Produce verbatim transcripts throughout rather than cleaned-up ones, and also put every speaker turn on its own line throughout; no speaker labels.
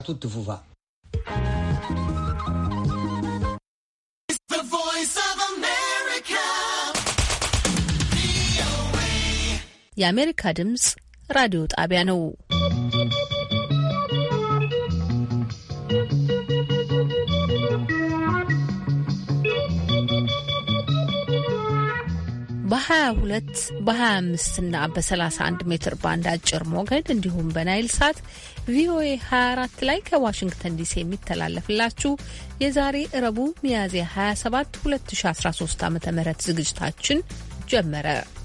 Tutti fufa.
የአሜሪካ ድምጽ ራዲዮ ጣቢያ ነው። በሀያ ሁለት በሀያ አምስት እና በሰላሳ አንድ ሜትር ባንድ አጭር ሞገድ እንዲሁም በናይል ሳት ቪኦኤ ሀያ አራት ላይ ከዋሽንግተን ዲሲ የሚተላለፍላችሁ የዛሬ ረቡ ሚያዝያ ሀያ ሰባት ሁለት ሺ አስራ ሶስት ዓ.ም ዝግጅታችን ጀመረ።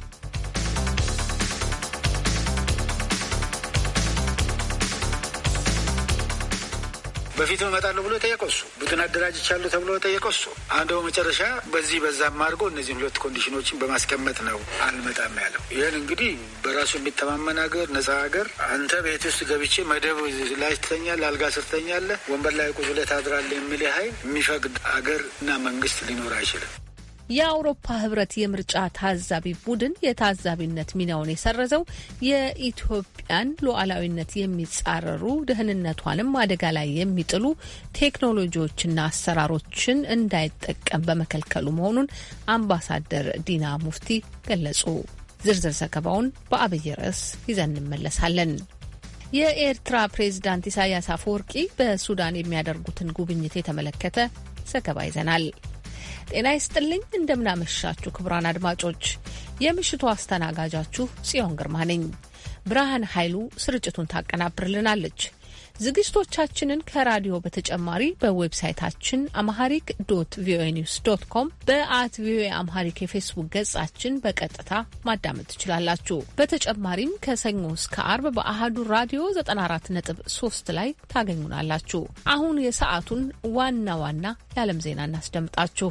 በፊት መጣለው ብሎ ተየቆሱ ቡድን አደራጅቻለሁ ተብሎ ተየቆሱ አንዱ መጨረሻ በዚህ በዛም አድርጎ እነዚህ ሁለት ኮንዲሽኖችን በማስቀመጥ ነው አልመጣም ያለው። ይሄን እንግዲህ በራሱ የሚተማመን ሀገር ነፃ ሀገር አንተ ቤት ውስጥ ገብቼ መደብ ላይ ትተኛለህ፣ አልጋ ስር ትተኛለህ፣ ወንበር ላይ ቁጭ ብለህ ታድራለህ የሚል ኃይል የሚፈቅድ ሀገርና መንግስት ሊኖር አይችልም።
የአውሮፓ ህብረት የምርጫ ታዛቢ ቡድን የታዛቢነት ሚናውን የሰረዘው የኢትዮጵያን ሉዓላዊነት የሚጻረሩ ደህንነቷንም አደጋ ላይ የሚጥሉ ቴክኖሎጂዎችና አሰራሮችን እንዳይጠቀም በመከልከሉ መሆኑን አምባሳደር ዲና ሙፍቲ ገለጹ። ዝርዝር ዘገባውን በአብይ ርዕስ ይዘን እንመለሳለን። የኤርትራ ፕሬዝዳንት ኢሳያስ አፈወርቂ በሱዳን የሚያደርጉትን ጉብኝት የተመለከተ ዘገባ ይዘናል። ጤና ይስጥልኝ፣ እንደምናመሻችሁ ክቡራን አድማጮች፣ የምሽቱ አስተናጋጃችሁ ጽዮን ግርማ ነኝ። ብርሃን ኃይሉ ስርጭቱን ታቀናብርልናለች። ዝግጅቶቻችንን ከራዲዮ በተጨማሪ በዌብሳይታችን አምሃሪክ ዶት ቪኦኤ ኒውስ ዶት ኮም በአት ቪኦኤ አምሃሪክ የፌስቡክ ገጻችን በቀጥታ ማዳመጥ ትችላላችሁ። በተጨማሪም ከሰኞ እስከ አርብ በአሃዱ ራዲዮ ዘጠና አራት ነጥብ ሶስት ላይ ታገኙናላችሁ። አሁን የሰዓቱን ዋና ዋና የዓለም ዜና እናስደምጣችሁ።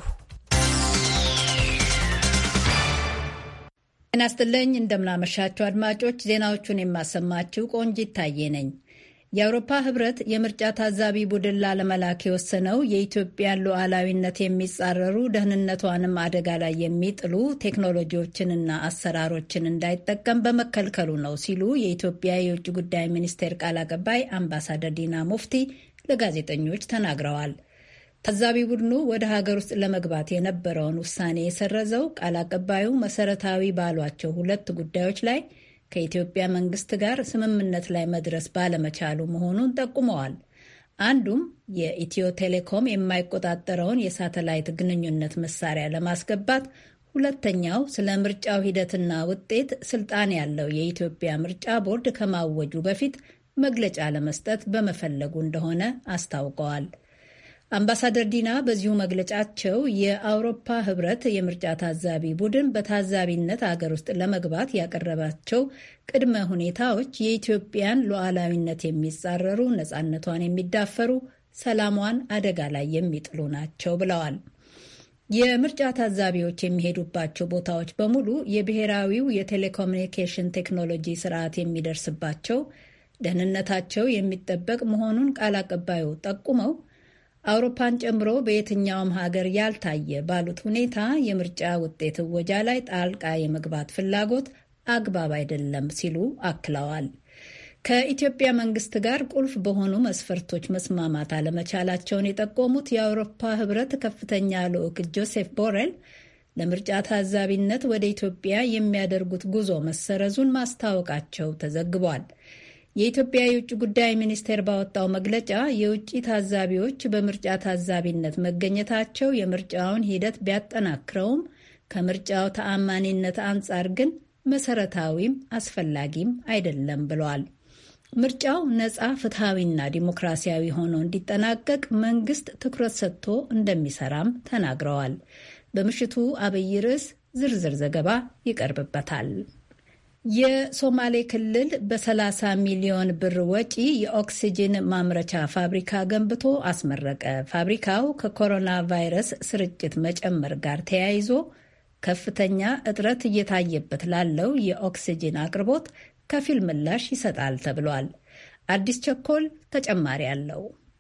ጤና ይስጥልኝ፣ እንደምናመሻችሁ አድማጮች። ዜናዎቹን የማሰማችሁ ቆንጂት ታዬ ነኝ። የአውሮፓ ህብረት የምርጫ ታዛቢ ቡድን ላለመላክ የወሰነው የኢትዮጵያን ሉዓላዊነት የሚጻረሩ ደህንነቷንም አደጋ ላይ የሚጥሉ ቴክኖሎጂዎችንና አሰራሮችን እንዳይጠቀም በመከልከሉ ነው ሲሉ የኢትዮጵያ የውጭ ጉዳይ ሚኒስቴር ቃል አቀባይ አምባሳደር ዲና ሙፍቲ ለጋዜጠኞች ተናግረዋል። ታዛቢ ቡድኑ ወደ ሀገር ውስጥ ለመግባት የነበረውን ውሳኔ የሰረዘው ቃል አቀባዩ መሰረታዊ ባሏቸው ሁለት ጉዳዮች ላይ ከኢትዮጵያ መንግስት ጋር ስምምነት ላይ መድረስ ባለመቻሉ መሆኑን ጠቁመዋል። አንዱም የኢትዮ ቴሌኮም የማይቆጣጠረውን የሳተላይት ግንኙነት መሳሪያ ለማስገባት፣ ሁለተኛው ስለ ምርጫው ሂደትና ውጤት ስልጣን ያለው የኢትዮጵያ ምርጫ ቦርድ ከማወጁ በፊት መግለጫ ለመስጠት በመፈለጉ እንደሆነ አስታውቀዋል። አምባሳደር ዲና በዚሁ መግለጫቸው የአውሮፓ ህብረት የምርጫ ታዛቢ ቡድን በታዛቢነት አገር ውስጥ ለመግባት ያቀረባቸው ቅድመ ሁኔታዎች የኢትዮጵያን ሉዓላዊነት የሚጻረሩ፣ ነፃነቷን የሚዳፈሩ፣ ሰላሟን አደጋ ላይ የሚጥሉ ናቸው ብለዋል። የምርጫ ታዛቢዎች የሚሄዱባቸው ቦታዎች በሙሉ የብሔራዊው የቴሌኮሙኒኬሽን ቴክኖሎጂ ስርዓት የሚደርስባቸው፣ ደህንነታቸው የሚጠበቅ መሆኑን ቃል አቀባዩ ጠቁመው አውሮፓን ጨምሮ በየትኛውም ሀገር ያልታየ ባሉት ሁኔታ የምርጫ ውጤት እወጃ ላይ ጣልቃ የመግባት ፍላጎት አግባብ አይደለም ሲሉ አክለዋል። ከኢትዮጵያ መንግስት ጋር ቁልፍ በሆኑ መስፈርቶች መስማማት አለመቻላቸውን የጠቆሙት የአውሮፓ ህብረት ከፍተኛ ልዑክ ጆሴፍ ቦሬል ለምርጫ ታዛቢነት ወደ ኢትዮጵያ የሚያደርጉት ጉዞ መሰረዙን ማስታወቃቸው ተዘግቧል። የኢትዮጵያ የውጭ ጉዳይ ሚኒስቴር ባወጣው መግለጫ የውጭ ታዛቢዎች በምርጫ ታዛቢነት መገኘታቸው የምርጫውን ሂደት ቢያጠናክረውም ከምርጫው ተአማኒነት አንጻር ግን መሰረታዊም አስፈላጊም አይደለም ብሏል። ምርጫው ነፃ፣ ፍትሐዊና ዲሞክራሲያዊ ሆኖ እንዲጠናቀቅ መንግስት ትኩረት ሰጥቶ እንደሚሰራም ተናግረዋል። በምሽቱ አብይ ርዕስ ዝርዝር ዘገባ ይቀርብበታል። የሶማሌ ክልል በሰላሳ ሚሊዮን ብር ወጪ የኦክሲጅን ማምረቻ ፋብሪካ ገንብቶ አስመረቀ። ፋብሪካው ከኮሮና ቫይረስ ስርጭት መጨመር ጋር ተያይዞ ከፍተኛ እጥረት እየታየበት ላለው የኦክሲጅን አቅርቦት ከፊል ምላሽ ይሰጣል ተብሏል። አዲስ ቸኮል ተጨማሪ አለው።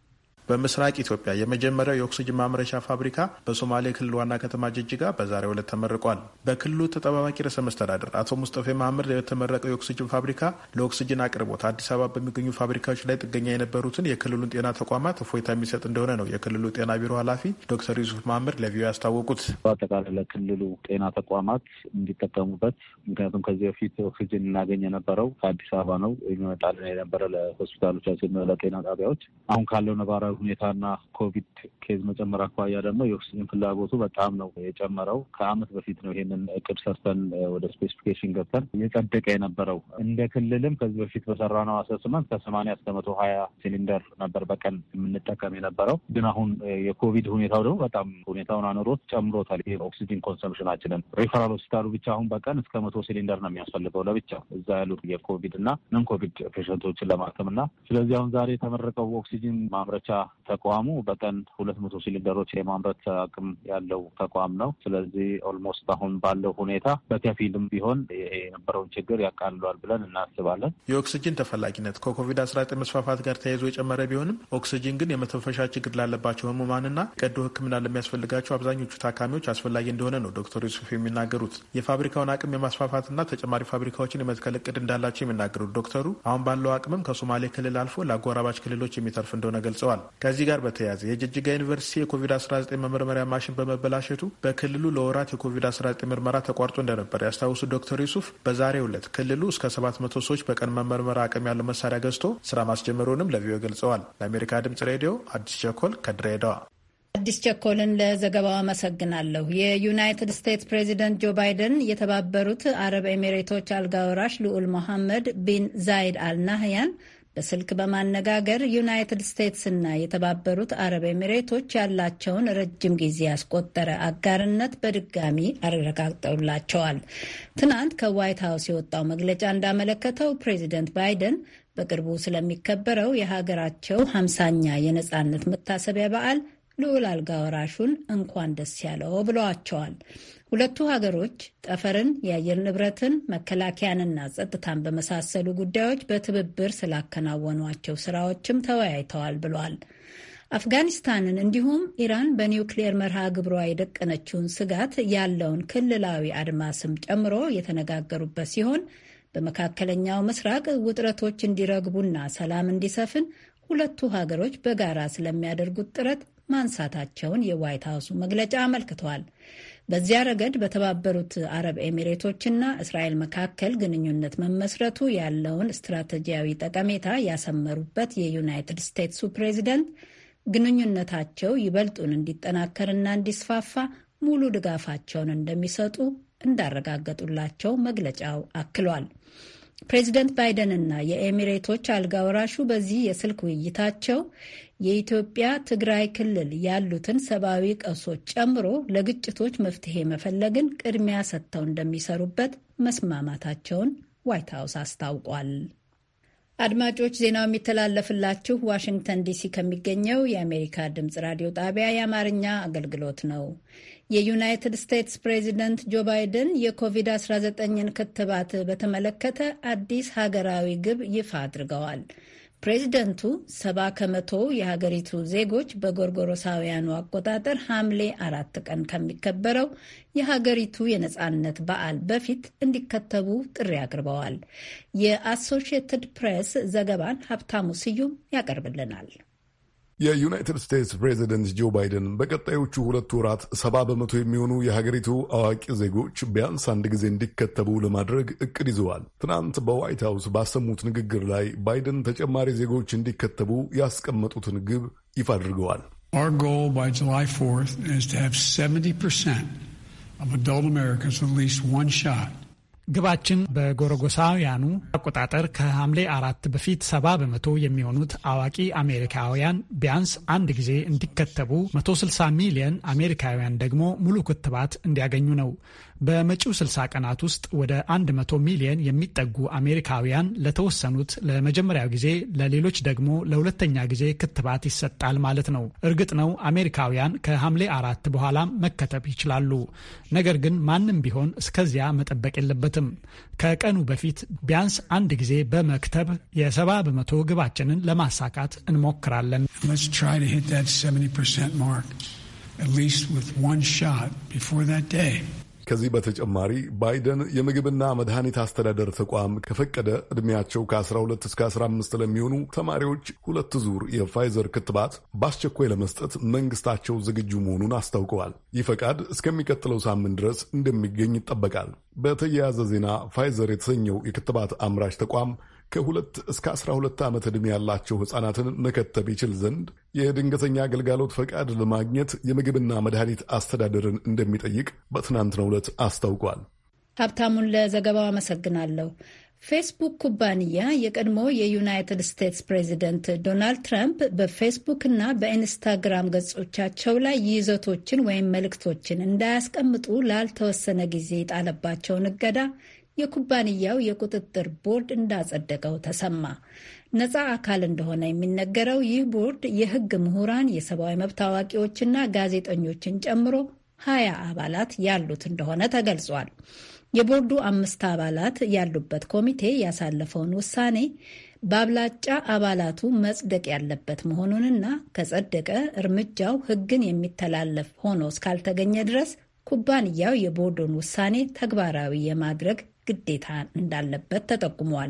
በምስራቅ ኢትዮጵያ የመጀመሪያው የኦክሲጅን ማምረቻ ፋብሪካ በሶማሌ ክልል ዋና ከተማ ጅጅጋ በዛሬው ዕለት ተመርቋል። በክልሉ ተጠባባቂ ርዕሰ መስተዳድር አቶ ሙስጠፌ መሐመድ የተመረቀው የኦክሲጅን ፋብሪካ ለኦክሲጅን አቅርቦት አዲስ አበባ በሚገኙ ፋብሪካዎች ላይ ጥገኛ የነበሩትን የክልሉን ጤና ተቋማት እፎይታ የሚሰጥ እንደሆነ ነው የክልሉ ጤና ቢሮ ኃላፊ ዶክተር ዩሱፍ መሐመድ ለቪኦኤ ያስታወቁት።
በአጠቃላይ ለክልሉ ጤና ተቋማት እንዲጠቀሙበት፣ ምክንያቱም ከዚህ በፊት ኦክሲጅን እናገኝ የነበረው ከአዲስ አበባ ነው የሚመጣልን የነበረ ለሆስፒታሎቻችን፣ ለጤና ጣቢያዎች። አሁን ካለው ነባራዊ ሁኔታና ኮቪድ ኬዝ መጨመር አኳያ ደግሞ የኦክሲጅን ፍላጎቱ በጣም ነው የጨመረው። ከአመት በፊት ነው ይሄንን እቅድ ሰርተን ወደ ስፔሲፊኬሽን ገብተን እየጸደቀ የነበረው። እንደ ክልልም ከዚህ በፊት በሰራነው አሰስመንት ከሰማንያ እስከ መቶ ሀያ ሲሊንደር ነበር በቀን የምንጠቀም የነበረው። ግን አሁን የኮቪድ ሁኔታው ደግሞ በጣም ሁኔታውን አኑሮት ጨምሮታል። ይሄ ኦክሲጅን ኮንሰምፕሽናችንን ሪፈራል ሆስፒታሉ ብቻ አሁን በቀን እስከ መቶ ሲሊንደር ነው የሚያስፈልገው ለብቻ እዛ ያሉት የኮቪድ እና ነን ኮቪድ ፔሸንቶችን ለማከም እና ስለዚህ አሁን ዛሬ የተመረቀው ኦክሲጅን ማምረቻ ተቋሙ በቀን ሁለት መቶ ሲሊንደሮች የማምረት አቅም ያለው ተቋም ነው። ስለዚህ ኦልሞስት አሁን ባለው ሁኔታ በከፊልም ቢሆን የነበረውን ችግር ያቃልሏል ብለን እናስባለን።
የኦክሲጅን ተፈላጊነት ከኮቪድ አስራ ዘጠኝ መስፋፋት ጋር ተያይዞ የጨመረ ቢሆንም ኦክሲጅን ግን የመተንፈሻ ችግር ላለባቸው ህሙማንና ቀዶ ሕክምና ለሚያስፈልጋቸው አብዛኞቹ ታካሚዎች አስፈላጊ እንደሆነ ነው ዶክተር ዩሱፍ የሚናገሩት። የፋብሪካውን አቅም የማስፋፋትና ተጨማሪ ፋብሪካዎችን የመትከል እቅድ እንዳላቸው የሚናገሩት ዶክተሩ አሁን ባለው አቅምም ከሶማሌ ክልል አልፎ ለአጎራባች ክልሎች የሚተርፍ እንደሆነ ገልጸዋል። ከዚህ ጋር በተያያዘ የጅጅጋ ዩኒቨርሲቲ የኮቪድ አስራ ዘጠኝ መመርመሪያ ማሽን በመበላሸቱ በክልሉ ለወራት የኮቪድ አስራ ዘጠኝ ምርመራ ተቋርጦ እንደነበር ያስታውሱት ዶክተር ዩሱፍ በዛሬው ዕለት ክልሉ እስከ ሰባት መቶ ሰዎች በቀን መመርመራ አቅም ያለው መሳሪያ ገዝቶ ስራ ማስጀመሩንም ለቪኦኤ ገልጸዋል። ለአሜሪካ ድምጽ ሬዲዮ አዲስ ቸኮል ከድሬዳዋ።
አዲስ ቸኮልን ለዘገባው አመሰግናለሁ። የዩናይትድ ስቴትስ ፕሬዚደንት ጆ ባይደን የተባበሩት አረብ ኤሚሬቶች አልጋ ወራሽ ልዑል መሐመድ ቢን ዛይድ አልናህያን በስልክ በማነጋገር ዩናይትድ ስቴትስና የተባበሩት አረብ ኤሚሬቶች ያላቸውን ረጅም ጊዜ ያስቆጠረ አጋርነት በድጋሚ አረጋግጠውላቸዋል። ትናንት ከዋይት ሀውስ የወጣው መግለጫ እንዳመለከተው ፕሬዚደንት ባይደን በቅርቡ ስለሚከበረው የሀገራቸው ሀምሳኛ የነጻነት መታሰቢያ በዓል ልዑል አልጋ ወራሹን እንኳን ደስ ያለው ብለዋቸዋል። ሁለቱ ሀገሮች ጠፈርን፣ የአየር ንብረትን፣ መከላከያንና ጸጥታን በመሳሰሉ ጉዳዮች በትብብር ስላከናወኗቸው ስራዎችም ተወያይተዋል ብሏል። አፍጋኒስታንን እንዲሁም ኢራን በኒውክሌር መርሃ ግብሯ የደቀነችውን ስጋት ያለውን ክልላዊ አድማስም ጨምሮ የተነጋገሩበት ሲሆን በመካከለኛው ምስራቅ ውጥረቶች እንዲረግቡና ሰላም እንዲሰፍን ሁለቱ ሀገሮች በጋራ ስለሚያደርጉት ጥረት ማንሳታቸውን የዋይት ሀውሱ መግለጫ አመልክቷል። በዚያ ረገድ በተባበሩት አረብ ኤሚሬቶችና እስራኤል መካከል ግንኙነት መመስረቱ ያለውን ስትራቴጂያዊ ጠቀሜታ ያሰመሩበት የዩናይትድ ስቴትሱ ፕሬዚደንት ግንኙነታቸው ይበልጡን እንዲጠናከርና እንዲስፋፋ ሙሉ ድጋፋቸውን እንደሚሰጡ እንዳረጋገጡላቸው መግለጫው አክሏል። ፕሬዚደንት ባይደንና የኤሚሬቶች አልጋ ወራሹ በዚህ የስልክ ውይይታቸው የኢትዮጵያ ትግራይ ክልል ያሉትን ሰብአዊ ቀውሶች ጨምሮ ለግጭቶች መፍትሄ መፈለግን ቅድሚያ ሰጥተው እንደሚሰሩበት መስማማታቸውን ዋይት ሀውስ አስታውቋል። አድማጮች፣ ዜናው የሚተላለፍላችሁ ዋሽንግተን ዲሲ ከሚገኘው የአሜሪካ ድምፅ ራዲዮ ጣቢያ የአማርኛ አገልግሎት ነው። የዩናይትድ ስቴትስ ፕሬዚደንት ጆ ባይደን የኮቪድ አስራ ዘጠኝን ክትባት በተመለከተ አዲስ ሀገራዊ ግብ ይፋ አድርገዋል። ፕሬዚደንቱ ሰባ ከመቶ የሀገሪቱ ዜጎች በጎርጎሮሳውያኑ አቆጣጠር ሐምሌ አራት ቀን ከሚከበረው የሀገሪቱ የነጻነት በዓል በፊት እንዲከተቡ ጥሪ አቅርበዋል። የአሶሺየትድ ፕሬስ ዘገባን ሀብታሙ ስዩም ያቀርብልናል።
የዩናይትድ ስቴትስ ፕሬዚደንት ጆ ባይደን በቀጣዮቹ ሁለት ወራት ሰባ በመቶ የሚሆኑ የሀገሪቱ አዋቂ ዜጎች ቢያንስ አንድ ጊዜ እንዲከተቡ ለማድረግ እቅድ ይዘዋል። ትናንት በዋይት ሀውስ ባሰሙት ንግግር ላይ ባይደን ተጨማሪ ዜጎች እንዲከተቡ ያስቀመጡትን ግብ ይፋ አድርገዋል።
Our goal by July fourth is to have seventy percent of adult Americans at least one shot.
ግባችን በጎረጎሳውያኑ አቆጣጠር ከሐምሌ አራት በፊት ሰባ በመቶ የሚሆኑት አዋቂ አሜሪካውያን ቢያንስ አንድ ጊዜ እንዲከተቡ፣ መቶ ስልሳ ሚሊዮን አሜሪካውያን ደግሞ ሙሉ ክትባት እንዲያገኙ ነው። በመጪው ስልሳ ቀናት ውስጥ ወደ መቶ ሚሊዮን የሚጠጉ አሜሪካውያን ለተወሰኑት ለመጀመሪያ ጊዜ፣ ለሌሎች ደግሞ ለሁለተኛ ጊዜ ክትባት ይሰጣል ማለት ነው። እርግጥ ነው አሜሪካውያን ከሐምሌ አራት በኋላ መከተብ ይችላሉ። ነገር ግን ማንም ቢሆን እስከዚያ መጠበቅ የለበትም። ከቀኑ በፊት ቢያንስ አንድ ጊዜ በመክተብ የሰባ በመቶ ግባችንን ለማሳካት እንሞክራለን።
Let's try to hit that seventy percent mark, at least with one shot before that day.
ከዚህ በተጨማሪ ባይደን የምግብና መድኃኒት አስተዳደር ተቋም ከፈቀደ ዕድሜያቸው ከአስራ ሁለት እስከ አስራ አምስት ለሚሆኑ ተማሪዎች ሁለት ዙር የፋይዘር ክትባት በአስቸኳይ ለመስጠት መንግስታቸው ዝግጁ መሆኑን አስታውቀዋል። ይህ ፈቃድ እስከሚቀጥለው ሳምንት ድረስ እንደሚገኝ ይጠበቃል። በተያያዘ ዜና ፋይዘር የተሰኘው የክትባት አምራች ተቋም ከሁለት እስከ አስራ ሁለት ዓመት ዕድሜ ያላቸው ሕፃናትን መከተብ ይችል ዘንድ የድንገተኛ አገልጋሎት ፈቃድ ለማግኘት የምግብና መድኃኒት አስተዳደርን እንደሚጠይቅ በትናንትናው ዕለት አስታውቋል።
ሀብታሙን ለዘገባው አመሰግናለሁ። ፌስቡክ ኩባንያ የቀድሞ የዩናይትድ ስቴትስ ፕሬዚደንት ዶናልድ ትራምፕ በፌስቡክ እና በኢንስታግራም ገጾቻቸው ላይ ይዘቶችን ወይም መልእክቶችን እንዳያስቀምጡ ላልተወሰነ ጊዜ የጣለባቸውን እገዳ የኩባንያው የቁጥጥር ቦርድ እንዳጸደቀው ተሰማ። ነፃ አካል እንደሆነ የሚነገረው ይህ ቦርድ የሕግ ምሁራን፣ የሰብአዊ መብት አዋቂዎችና ጋዜጠኞችን ጨምሮ ሀያ አባላት ያሉት እንደሆነ ተገልጿል። የቦርዱ አምስት አባላት ያሉበት ኮሚቴ ያሳለፈውን ውሳኔ በአብላጫ አባላቱ መጽደቅ ያለበት መሆኑንና ከጸደቀ እርምጃው ሕግን የሚተላለፍ ሆኖ እስካልተገኘ ድረስ ኩባንያው የቦርዱን ውሳኔ ተግባራዊ የማድረግ ግዴታ እንዳለበት ተጠቁሟል።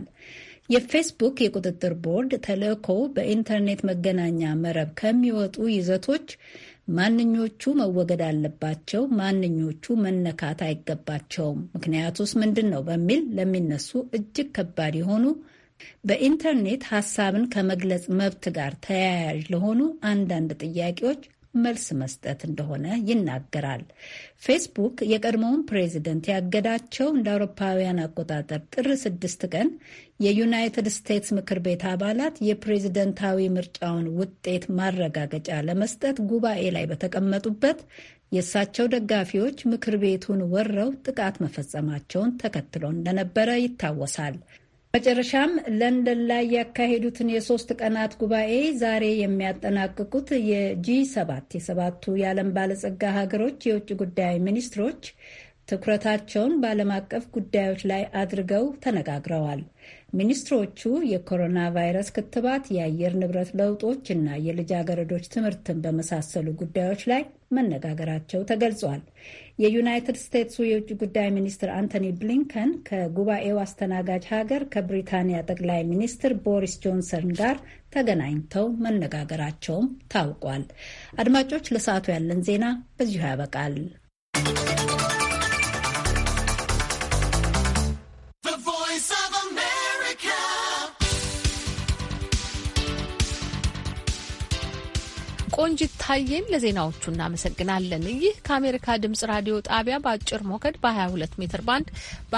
የፌስቡክ የቁጥጥር ቦርድ ተልዕኮ በኢንተርኔት መገናኛ መረብ ከሚወጡ ይዘቶች ማንኞቹ መወገድ አለባቸው፣ ማንኞቹ መነካት አይገባቸውም፣ ምክንያቱስ ምንድን ነው በሚል ለሚነሱ እጅግ ከባድ የሆኑ በኢንተርኔት ሀሳብን ከመግለጽ መብት ጋር ተያያዥ ለሆኑ አንዳንድ ጥያቄዎች መልስ መስጠት እንደሆነ ይናገራል። ፌስቡክ የቀድሞውን ፕሬዚደንት ያገዳቸው እንደ አውሮፓውያን አቆጣጠር ጥር ስድስት ቀን የዩናይትድ ስቴትስ ምክር ቤት አባላት የፕሬዝደንታዊ ምርጫውን ውጤት ማረጋገጫ ለመስጠት ጉባኤ ላይ በተቀመጡበት የእሳቸው ደጋፊዎች ምክር ቤቱን ወረው ጥቃት መፈጸማቸውን ተከትሎ እንደነበረ ይታወሳል። መጨረሻም ለንደን ላይ ያካሄዱትን የሶስት ቀናት ጉባኤ ዛሬ የሚያጠናቅቁት የጂ ሰባት የሰባቱ የዓለም ባለጸጋ ሀገሮች የውጭ ጉዳይ ሚኒስትሮች ትኩረታቸውን በዓለም አቀፍ ጉዳዮች ላይ አድርገው ተነጋግረዋል። ሚኒስትሮቹ የኮሮና ቫይረስ ክትባት፣ የአየር ንብረት ለውጦች እና የልጃገረዶች ትምህርትን በመሳሰሉ ጉዳዮች ላይ መነጋገራቸው ተገልጿል። የዩናይትድ ስቴትሱ የውጭ ጉዳይ ሚኒስትር አንቶኒ ብሊንከን ከጉባኤው አስተናጋጅ ሀገር ከብሪታንያ ጠቅላይ ሚኒስትር ቦሪስ ጆንሰን ጋር ተገናኝተው መነጋገራቸውም ታውቋል። አድማጮች፣ ለሰዓቱ ያለን ዜና በዚሁ ያበቃል።
ቆንጂት ታዬን ለዜናዎቹ እናመሰግናለን። ይህ ከአሜሪካ ድምጽ ራዲዮ ጣቢያ በአጭር ሞገድ በ22 ሜትር ባንድ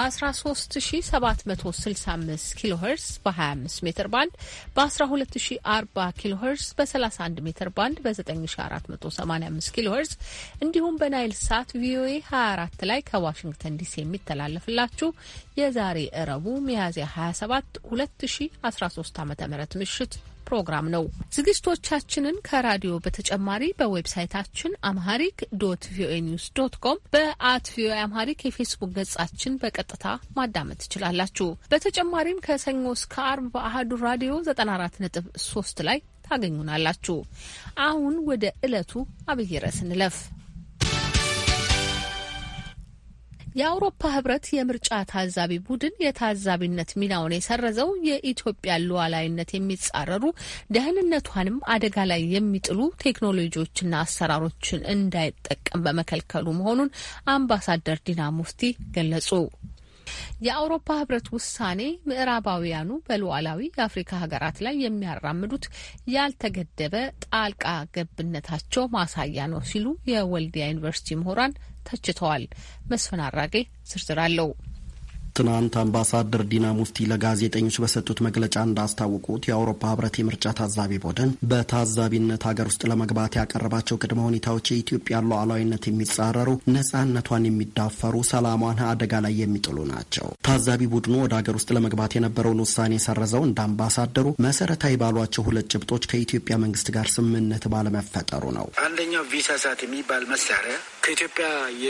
በ13765 ኪሎ ሄርዝ፣ በ25 ሜትር ባንድ በ1240 ኪሎ ሄርዝ፣ በ31 ሜትር ባንድ በ9485 ኪሎ ሄርዝ እንዲሁም በናይል ሳት ቪኦኤ ሀያ አራት ላይ ከዋሽንግተን ዲሲ የሚተላለፍላችሁ የዛሬ እረቡ ሚያዝያ ሀያ ሰባት ሁለት ሺ አስራ ሶስት ዓመተ ምህረት ምሽት ፕሮግራም ነው። ዝግጅቶቻችንን ከራዲዮ በተጨማሪ በዌብሳይታችን አምሃሪክ ዶት ቪኦኤ ኒውስ ዶት ኮም በአት ቪኦኤ አምሃሪክ የፌስቡክ ገጻችን በቀጥታ ማዳመጥ ትችላላችሁ። በተጨማሪም ከሰኞ እስከ አርብ በአሃዱ ራዲዮ ዘጠና አራት ነጥብ ሶስት ላይ ታገኙናላችሁ። አሁን ወደ ዕለቱ አብይ ርዕስ እንለፍ። የአውሮፓ ህብረት የምርጫ ታዛቢ ቡድን የታዛቢነት ሚናውን የሰረዘው የኢትዮጵያን ሉዓላዊነት የሚጻረሩ ደህንነቷንም አደጋ ላይ የሚጥሉ ቴክኖሎጂዎችና አሰራሮችን እንዳይጠቀም በመከልከሉ መሆኑን አምባሳደር ዲና ሙፍቲ ገለጹ። የአውሮፓ ህብረት ውሳኔ ምዕራባውያኑ በሉዓላዊ የአፍሪካ ሀገራት ላይ የሚያራምዱት ያልተገደበ ጣልቃ ገብነታቸው ማሳያ ነው ሲሉ የወልዲያ ዩኒቨርሲቲ ምሁራን ተችተዋል። መስፍን አራጌ ዝርዝር አለው።
ትናንት አምባሳደር ዲና ሙፍቲ ለጋዜጠኞች በሰጡት መግለጫ እንዳስታወቁት የአውሮፓ ህብረት የምርጫ ታዛቢ ቡድን በታዛቢነት ሀገር ውስጥ ለመግባት ያቀረባቸው ቅድመ ሁኔታዎች የኢትዮጵያን ሉዓላዊነት የሚጻረሩ፣ ነጻነቷን የሚዳፈሩ፣ ሰላሟን አደጋ ላይ የሚጥሉ ናቸው። ታዛቢ ቡድኑ ወደ ሀገር ውስጥ ለመግባት የነበረውን ውሳኔ የሰረዘው እንደ አምባሳደሩ መሰረታዊ ባሏቸው ሁለት ጭብጦች ከኢትዮጵያ መንግስት ጋር ስምምነት ባለመፈጠሩ ነው።
አንደኛው ቪሳሳት የሚባል መሳሪያ ከኢትዮጵያ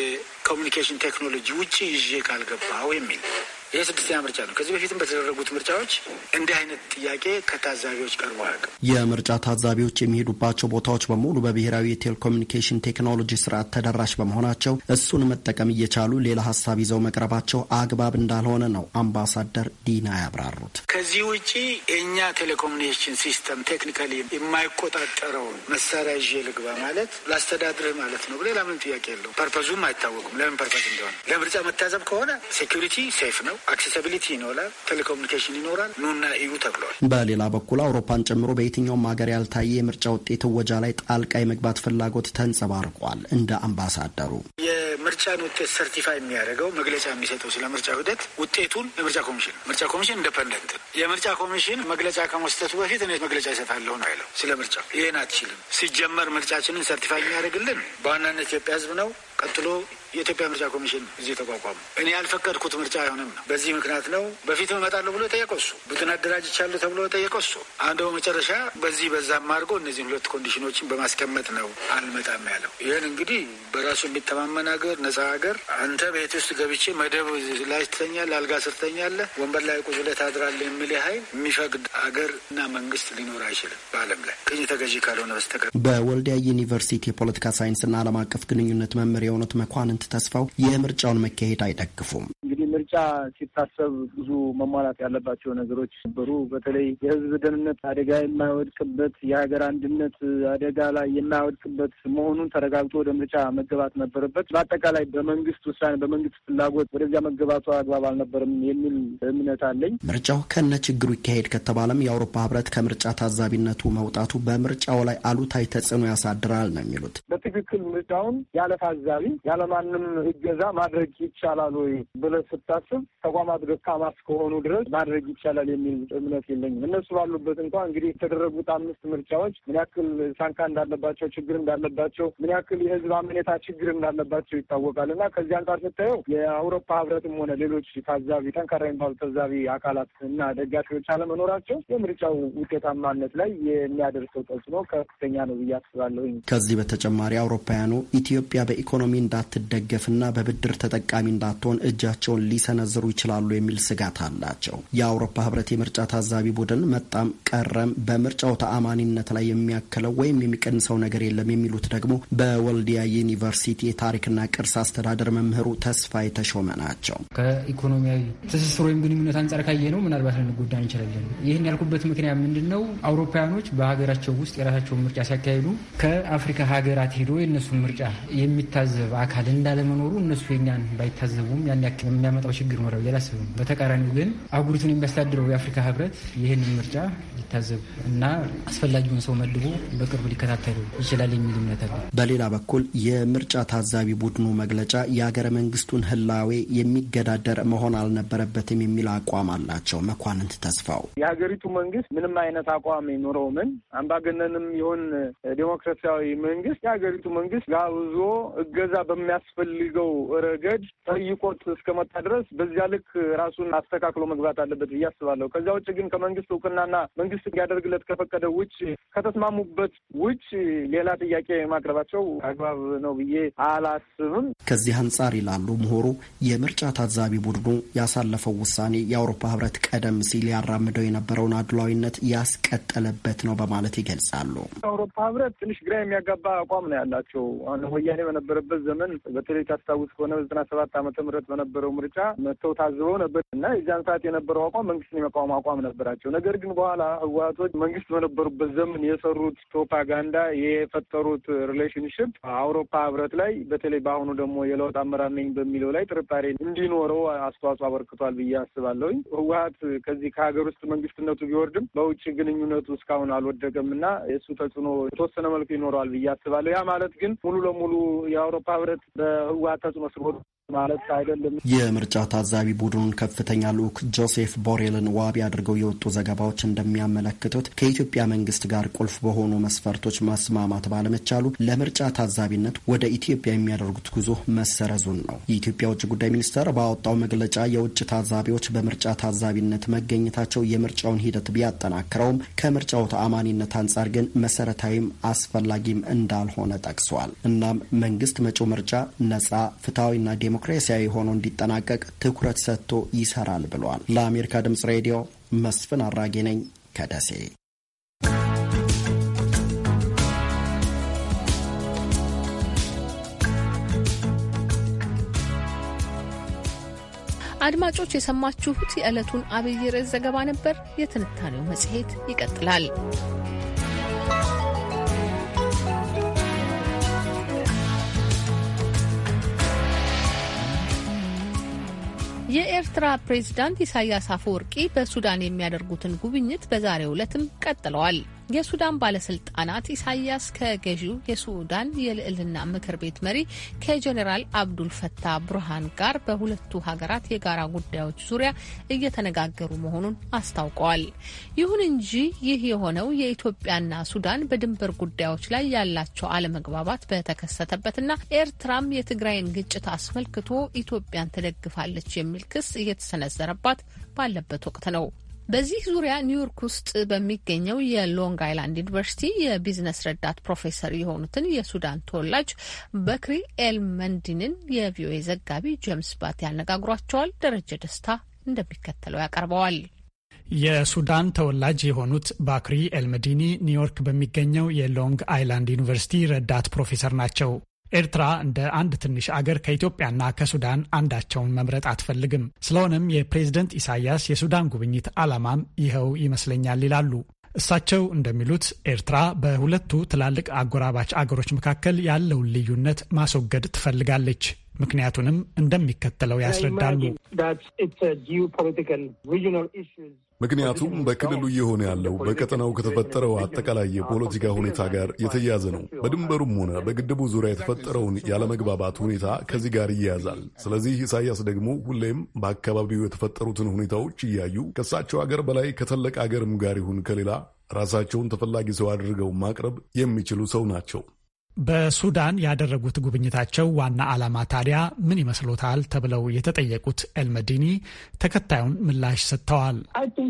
የኮሚኒኬሽን ቴክኖሎጂ ውጪ ይዤ ካልገባው የሚል ይህ ስድስተኛ ምርጫ ነው። ከዚህ በፊትም በተደረጉት ምርጫዎች እንዲህ አይነት ጥያቄ ከታዛቢዎች ቀርቦ አያውቅም።
የምርጫ ታዛቢዎች የሚሄዱባቸው ቦታዎች በሙሉ በብሔራዊ የቴሌኮሙኒኬሽን ቴክኖሎጂ ስርዓት ተደራሽ በመሆናቸው እሱን መጠቀም እየቻሉ ሌላ ሀሳብ ይዘው መቅረባቸው አግባብ እንዳልሆነ ነው አምባሳደር ዲና ያብራሩት።
ከዚህ ውጪ የእኛ ቴሌኮሙኒኬሽን ሲስተም ቴክኒካሊ የማይቆጣጠረውን መሳሪያ ይዤ ልግባ ማለት ላስተዳድርህ ማለት ነው። ሌላ ምን ጥያቄ የለው። ፐርፐዙም አይታወቁም ለምን ፐርፐዝ እንደሆነ። ለምርጫ መታዘብ ከሆነ ሴኩሪቲ ሴፍ ነው፣ አክሴሲቢሊቲ ይኖራል፣ ቴሌኮሙኒኬሽን ይኖራል፣ ኑና እዩ ተብሏል።
በሌላ በኩል አውሮፓን ጨምሮ በየትኛውም ሀገር ያልታየ የምርጫ ውጤት እወጃ ላይ ጣልቃ የመግባት ፍላጎት ተንጸባርቋል። እንደ አምባሳደሩ
የምርጫን ውጤት ሰርቲፋይ የሚያደርገው መግለጫ የሚሰጠው ስለ ምርጫ ሂደት ውጤቱን የምርጫ ኮሚሽን ምርጫ ኮሚሽን ኢንዲፔንደንት የምርጫ ኮሚሽን መግለጫ ከመስጠቱ በፊት እኔ መግለጫ ይሰጣለሁ ነው አይለው። ስለ ምርጫ ይሄን አትችልም። ሲጀመር ምርጫችንን ሰርቲፋይ የሚያደርግልን በዋናነት ኢትዮጵያ ህዝብ ነው። ቀጥሎ የኢትዮጵያ ምርጫ ኮሚሽን እዚህ ተቋቋሙ። እኔ ያልፈቀድኩት ምርጫ አይሆንም ነው። በዚህ ምክንያት ነው በፊት እመጣለሁ ብሎ የጠየቀው እሱ፣ ቡድን አደራጅቻለሁ ተብሎ የጠየቀው እሱ። አንዱ መጨረሻ በዚህ በዛም አድርጎ እነዚህን ሁለት ኮንዲሽኖችን በማስቀመጥ ነው አልመጣም ያለው። ይህን እንግዲህ በራሱ የሚተማመን ሀገር፣ ነጻ ሀገር አንተ ቤት ውስጥ ገብቼ መደብ ላይ ትተኛለህ፣ አልጋ ስር ትተኛለህ፣ ወንበር ላይ ቁጭ ብለህ ታድራለህ የሚል ኃይል የሚፈቅድ ሀገር እና መንግስት ሊኖር አይችልም በዓለም ላይ ቅኝ ተገዢ ካልሆነ በስተቀር።
በወልዲያ ዩኒቨርሲቲ የፖለቲካ ሳይንስና ዓለም አቀፍ ግንኙነት መምህር የሆኑት መኳንንት ተስፋው የምርጫውን መካሄድ አይደግፉም።
እንግዲህ ምርጫ ሲታሰብ ብዙ መሟላት ያለባቸው ነገሮች ነበሩ። በተለይ የህዝብ ደህንነት አደጋ የማይወድቅበት፣ የሀገር አንድነት አደጋ ላይ የማይወድቅበት መሆኑን ተረጋግጦ ወደ ምርጫ መገባት ነበረበት። በአጠቃላይ በመንግስት ውሳኔ፣ በመንግስት ፍላጎት ወደዚያ መገባቱ አግባብ አልነበርም የሚል እምነት አለኝ።
ምርጫው ከነ ችግሩ ይካሄድ ከተባለም የአውሮፓ ህብረት ከምርጫ ታዛቢነቱ መውጣቱ በምርጫው ላይ አሉታዊ ተጽዕኖ ያሳድራል ነው የሚሉት።
በትክክል ምርጫውን ያለ ታዛቢ ያለማንም እገዛ ማድረግ ይቻላል ወይ ብለህ ስታስብ ተቋማት ደካማ እስከሆኑ ድረስ ማድረግ ይቻላል የሚል እምነት የለኝም። እነሱ ባሉበት እንኳን እንግዲህ የተደረጉት አምስት ምርጫዎች ምን ያክል ሳንካ እንዳለባቸው፣ ችግር እንዳለባቸው፣ ምን ያክል የህዝብ አመኔታ ችግር እንዳለባቸው ይታወቃል። እና ከዚህ አንጻር ስታየው የአውሮፓ ህብረትም ሆነ ሌሎች ታዛቢ ጠንካራ የሚባሉ ታዛቢ አካላት እና ደጋፊዎች አለመኖራቸው የምርጫው ውጤታማነት ላይ የሚያደርሰው ተጽዕኖ ከፍተኛ ነው ብዬ አስባለሁኝ።
ከዚህ በተጨማሪ አውሮፓውያኑ ኢትዮጵያ በኢኮኖሚ እንዳትደገፍና በብድር ተጠቃሚ እንዳትሆን እጃቸውን ሊሰነዝሩ ይችላሉ የሚል ስጋት አላቸው። የአውሮፓ ህብረት የምርጫ ታዛቢ ቡድን መጣም ቀረም በምርጫው ተአማኒነት ላይ የሚያክለው ወይም የሚቀንሰው ነገር የለም የሚሉት ደግሞ በወልዲያ ዩኒቨርሲቲ የታሪክና ቅርስ አስተዳደር መምህሩ ተስፋ የተሾመ ናቸው።
ከኢኮኖሚያዊ ትስስር ወይም ግንኙነት አንጻር ካየ ነው ምናልባት ልንጎዳ እንችላለን። ይህን ያልኩበት ምክንያት ምንድን ነው? አውሮፓውያኖች በሀገራቸው ውስጥ የራሳቸውን ምርጫ ሲያካሂዱ ከአፍሪካ ሀገራት ሄዶ የእነሱን ምርጫ የሚታዘብ አካል እንዳለመኖሩ እነሱ የኛን ባይታዘቡም ያን ያክል የሚያመጣው ችግር ኖረው ያላስብም። በተቃራኒው ግን አህጉሪቱን የሚያስተዳድረው የአፍሪካ ህብረት ይህንን ምርጫ ሊታዘብ እና አስፈላጊውን ሰው መድቦ በቅርቡ ሊከታተሉ ይችላል የሚል እምነት አለ።
በሌላ በኩል የምርጫ ታዛቢ ቡድኑ መግለጫ የሀገረ መንግስቱን ህላዌ የሚገዳደር መሆን አልነበረበትም የሚል አቋም አላቸው መኳንንት ተስፋው።
የሀገሪቱ መንግስት ምንም አይነት አቋም የኖረው ምን አምባገነንም ይሁን ዴሞክራሲያዊ መንግስት የሀገሪቱ መንግስት ጋብዞ እገዛ በሚያስፈልገው ረገድ ጠይቆት እስከመጣ ድረስ በዚያ ልክ ራሱን አስተካክሎ መግባት አለበት ብዬ አስባለሁ። ከዚያ ውጭ ግን ከመንግስት እውቅናና መንግስት እንዲያደርግለት ከፈቀደ ውጭ ከተስማሙበት ውጭ ሌላ ጥያቄ ማቅረባቸው አግባብ ነው ብዬ አላስብም።
ከዚህ አንጻር ይላሉ ምሁሩ የምርጫ ታዛቢ ቡድኑ ያሳለፈው ውሳኔ የአውሮፓ ህብረት ቀደም ሲል ያራምደው የነበረውን አድሏዊነት ያስቀጠለበት ነው በማለት ይገልጻሉ።
የአውሮፓ ህብረት ትንሽ ግራ የሚያጋባ አቋም ነው ያላቸው። ወያኔ በነበረበት ዘመን በተለይ ታስታውስ ከሆነ በዘጠና ሰባት ዓመተ ምህረት በነበረው ምርጫ መጥተው ታዝበው ነበር እና የዚያን ሰዓት የነበረው አቋም መንግስትን የመቃወም አቋም ነበራቸው። ነገር ግን በኋላ ህወሓቶች መንግስት በነበሩበት ዘመን የሰሩት ፕሮፓጋንዳ የፈጠሩት ሪሌሽንሽፕ አውሮፓ ህብረት ላይ በተለይ በአሁኑ ደግሞ የለውጥ አመራር ነኝ በሚለው ላይ ጥርጣሬ እንዲኖረው አስተዋጽኦ አበርክቷል ብዬ አስባለሁ። ህወሓት ከዚህ ከሀገር ውስጥ መንግስትነቱ ቢወርድም በውጭ ግንኙነቱ እስካሁን አልወደቀም እና የእሱ ተጽዕኖ የተወሰነ መልኩ ይኖረዋል ብዬ አስባለሁ። ያ ማለት ግን ሙሉ ለሙሉ የአውሮፓ ህብረት በህወሓት ተጽዕኖ ስር ማለት አይደለም።
የምርጫ ታዛቢ ቡድኑን ከፍተኛ ልዑክ ጆሴፍ ቦሬልን ዋቢ አድርገው የወጡ ዘገባዎች እንደሚያመለክቱት ከኢትዮጵያ መንግስት ጋር ቁልፍ በሆኑ መስፈርቶች መስማማት ባለመቻሉ ለምርጫ ታዛቢነት ወደ ኢትዮጵያ የሚያደርጉት ጉዞ መሰረዙን ነው። የኢትዮጵያ ውጭ ጉዳይ ሚኒስቴር ባወጣው መግለጫ የውጭ ታዛቢዎች በምርጫ ታዛቢነት መገኘታቸው የምርጫውን ሂደት ቢያጠናክረውም ከምርጫው ተአማኒነት አንጻር ግን መሰረታዊም አስፈላጊም እንዳልሆነ ጠቅሷል። እናም መንግስት መጪው ምርጫ ነጻ፣ ፍትሐዊና ዲሞክራሲያዊ ሆኖ እንዲጠናቀቅ ትኩረት ሰጥቶ ይሰራል ብሏል። ለአሜሪካ ድምጽ ሬዲዮ መስፍን አራጌ ነኝ ከደሴ።
አድማጮች የሰማችሁት የዕለቱን አብይ ርዕስ ዘገባ ነበር። የትንታኔው መጽሔት ይቀጥላል። የኤርትራ ፕሬዝዳንት ኢሳያስ አፈወርቂ በሱዳን የሚያደርጉትን ጉብኝት በዛሬው ዕለትም ቀጥለዋል። የሱዳን ባለስልጣናት ኢሳያስ ከገዢው የሱዳን የልዕልና ምክር ቤት መሪ ከጄኔራል አብዱል ፈታህ ቡርሃን ጋር በሁለቱ ሀገራት የጋራ ጉዳዮች ዙሪያ እየተነጋገሩ መሆኑን አስታውቀዋል። ይሁን እንጂ ይህ የሆነው የኢትዮጵያና ሱዳን በድንበር ጉዳዮች ላይ ያላቸው አለመግባባት በተከሰተበትና ኤርትራም የትግራይን ግጭት አስመልክቶ ኢትዮጵያን ትደግፋለች የሚል ክስ እየተሰነዘረባት ባለበት ወቅት ነው። በዚህ ዙሪያ ኒውዮርክ ውስጥ በሚገኘው የሎንግ አይላንድ ዩኒቨርሲቲ የቢዝነስ ረዳት ፕሮፌሰር የሆኑትን የሱዳን ተወላጅ በክሪ ኤልመንዲንን የቪኦኤ ዘጋቢ ጄምስ ባት ያነጋግሯቸዋል። ደረጀ ደስታ እንደሚከተለው ያቀርበዋል።
የሱዳን ተወላጅ የሆኑት ባክሪ ኤልመዲኒ ኒውዮርክ በሚገኘው የሎንግ አይላንድ ዩኒቨርሲቲ ረዳት ፕሮፌሰር ናቸው። ኤርትራ እንደ አንድ ትንሽ አገር ከኢትዮጵያና ከሱዳን አንዳቸውን መምረጥ አትፈልግም። ስለሆነም የፕሬዝደንት ኢሳያስ የሱዳን ጉብኝት ዓላማም ይኸው ይመስለኛል ይላሉ። እሳቸው እንደሚሉት ኤርትራ በሁለቱ ትላልቅ አጎራባች አገሮች መካከል ያለውን ልዩነት ማስወገድ ትፈልጋለች። ምክንያቱንም እንደሚከተለው ያስረዳሉ።
ምክንያቱም በክልሉ እየሆነ ያለው በቀጠናው ከተፈጠረው አጠቃላይ የፖለቲካ ሁኔታ ጋር የተያያዘ ነው። በድንበሩም ሆነ በግድቡ ዙሪያ የተፈጠረውን ያለመግባባት ሁኔታ ከዚህ ጋር ይያያዛል። ስለዚህ ኢሳያስ ደግሞ ሁሌም በአካባቢው የተፈጠሩትን ሁኔታዎች እያዩ ከእሳቸው አገር በላይ ከተለቀ አገርም ጋር ይሁን ከሌላ ራሳቸውን ተፈላጊ ሰው አድርገው ማቅረብ የሚችሉ ሰው ናቸው።
በሱዳን ያደረጉት ጉብኝታቸው ዋና ዓላማ ታዲያ ምን ይመስሎታል ተብለው የተጠየቁት ኤልመዲኒ ተከታዩን ምላሽ ሰጥተዋል።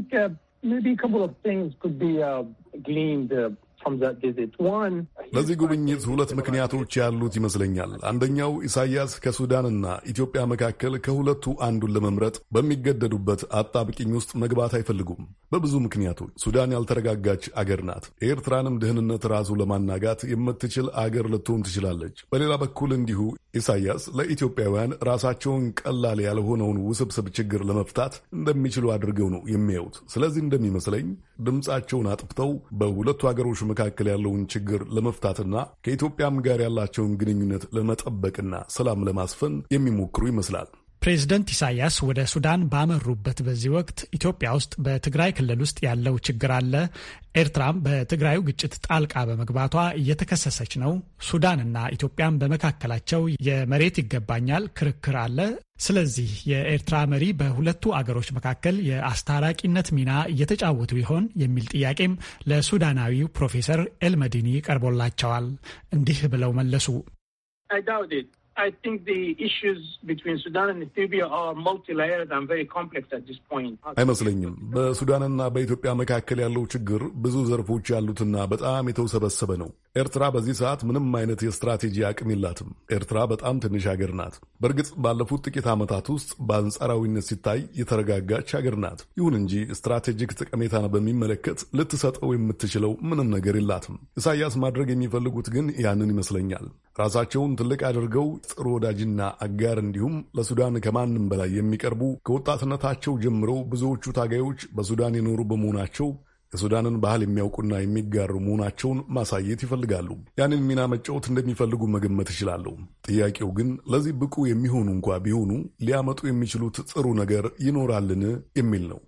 ለዚህ ጉብኝት ሁለት ምክንያቶች ያሉት ይመስለኛል። አንደኛው ኢሳያስ ከሱዳንና ኢትዮጵያ መካከል ከሁለቱ አንዱን ለመምረጥ በሚገደዱበት አጣብቂኝ ውስጥ መግባት አይፈልጉም። በብዙ ምክንያቶች ሱዳን ያልተረጋጋች አገር ናት። የኤርትራንም ደህንነት ራሱ ለማናጋት የምትችል አገር ልትሆን ትችላለች። በሌላ በኩል እንዲሁ ኢሳያስ ለኢትዮጵያውያን ራሳቸውን ቀላል ያልሆነውን ውስብስብ ችግር ለመፍታት እንደሚችሉ አድርገው ነው የሚያዩት። ስለዚህ እንደሚመስለኝ ድምፃቸውን አጥፍተው በሁለቱ አገሮች መካከል ያለውን ችግር ለመፍታትና ከኢትዮጵያም ጋር ያላቸውን ግንኙነት ለመጠበቅና ሰላም ለማስፈን የሚሞክሩ ይመስላል።
ፕሬዝደንት ኢሳያስ ወደ ሱዳን ባመሩበት በዚህ ወቅት ኢትዮጵያ ውስጥ በትግራይ ክልል ውስጥ ያለው ችግር አለ። ኤርትራም በትግራዩ ግጭት ጣልቃ በመግባቷ እየተከሰሰች ነው። ሱዳንና ኢትዮጵያም በመካከላቸው የመሬት ይገባኛል ክርክር አለ። ስለዚህ የኤርትራ መሪ በሁለቱ አገሮች መካከል የአስታራቂነት ሚና እየተጫወቱ ይሆን የሚል ጥያቄም ለሱዳናዊው ፕሮፌሰር ኤልመዲኒ ቀርቦላቸዋል። እንዲህ ብለው መለሱ።
I think the issues between Sudan and Ethiopia are multi-layered and very complex at this point.
አይመስለኝም። በሱዳንና በኢትዮጵያ መካከል ያለው ችግር ብዙ ዘርፎች ያሉትና በጣም የተውሰበሰበ ነው። ኤርትራ በዚህ ሰዓት ምንም አይነት የስትራቴጂ አቅም የላትም። ኤርትራ በጣም ትንሽ ሀገር ናት። በእርግጥ ባለፉት ጥቂት ዓመታት ውስጥ በአንጻራዊነት ሲታይ የተረጋጋች ሀገር ናት። ይሁን እንጂ ስትራቴጂክ ጠቀሜታን በሚመለከት ልትሰጠው የምትችለው ምንም ነገር የላትም። ኢሳያስ ማድረግ የሚፈልጉት ግን ያንን ይመስለኛል። ራሳቸውን ትልቅ አድርገው ጥሩ ወዳጅና አጋር እንዲሁም ለሱዳን ከማንም በላይ የሚቀርቡ ከወጣትነታቸው ጀምሮ ብዙዎቹ ታጋዮች በሱዳን የኖሩ በመሆናቸው የሱዳንን ባህል የሚያውቁና የሚጋሩ መሆናቸውን ማሳየት ይፈልጋሉ። ያንን ሚና መጫወት እንደሚፈልጉ መገመት ይችላለሁ። ጥያቄው ግን ለዚህ ብቁ የሚሆኑ እንኳ ቢሆኑ ሊያመጡ የሚችሉት ጥሩ ነገር ይኖራልን የሚል ነው።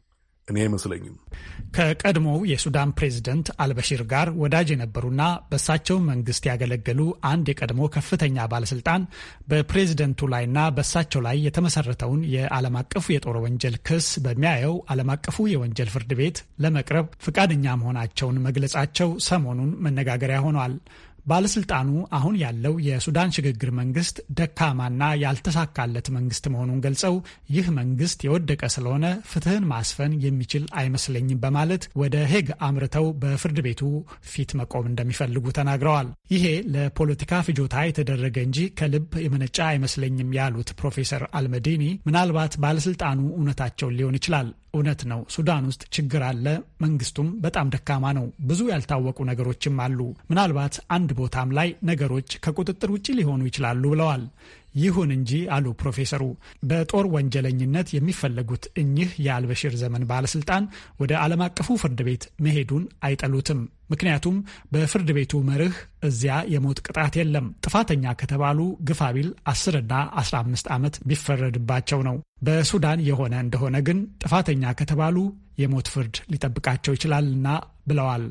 እኔ አይመስለኝም።
ከቀድሞው የሱዳን ፕሬዝደንት አልበሺር ጋር ወዳጅ የነበሩና በእሳቸው መንግስት ያገለገሉ አንድ የቀድሞ ከፍተኛ ባለስልጣን በፕሬዝደንቱ ላይና በእሳቸው ላይ የተመሰረተውን የዓለም አቀፉ የጦር ወንጀል ክስ በሚያየው ዓለም አቀፉ የወንጀል ፍርድ ቤት ለመቅረብ ፈቃደኛ መሆናቸውን መግለጻቸው ሰሞኑን መነጋገሪያ ሆኗል። ባለስልጣኑ አሁን ያለው የሱዳን ሽግግር መንግስት ደካማና ያልተሳካለት መንግስት መሆኑን ገልጸው ይህ መንግስት የወደቀ ስለሆነ ፍትህን ማስፈን የሚችል አይመስለኝም በማለት ወደ ሄግ አምርተው በፍርድ ቤቱ ፊት መቆም እንደሚፈልጉ ተናግረዋል። ይሄ ለፖለቲካ ፍጆታ የተደረገ እንጂ ከልብ የመነጫ አይመስለኝም ያሉት ፕሮፌሰር አልመዲኒ ምናልባት ባለስልጣኑ እውነታቸውን ሊሆን ይችላል። እውነት ነው፣ ሱዳን ውስጥ ችግር አለ። መንግስቱም በጣም ደካማ ነው። ብዙ ያልታወቁ ነገሮችም አሉ። ምናልባት አንድ ቦታም ላይ ነገሮች ከቁጥጥር ውጭ ሊሆኑ ይችላሉ ብለዋል። ይሁን እንጂ አሉ ፕሮፌሰሩ፣ በጦር ወንጀለኝነት የሚፈለጉት እኚህ የአልበሽር ዘመን ባለስልጣን ወደ ዓለም አቀፉ ፍርድ ቤት መሄዱን አይጠሉትም። ምክንያቱም በፍርድ ቤቱ መርህ እዚያ የሞት ቅጣት የለም። ጥፋተኛ ከተባሉ ግፋቢል አስርና አስራ አምስት ዓመት ቢፈረድባቸው ነው። በሱዳን የሆነ እንደሆነ ግን ጥፋተኛ ከተባሉ የሞት ፍርድ ሊጠብቃቸው ይችላልና ብለዋል።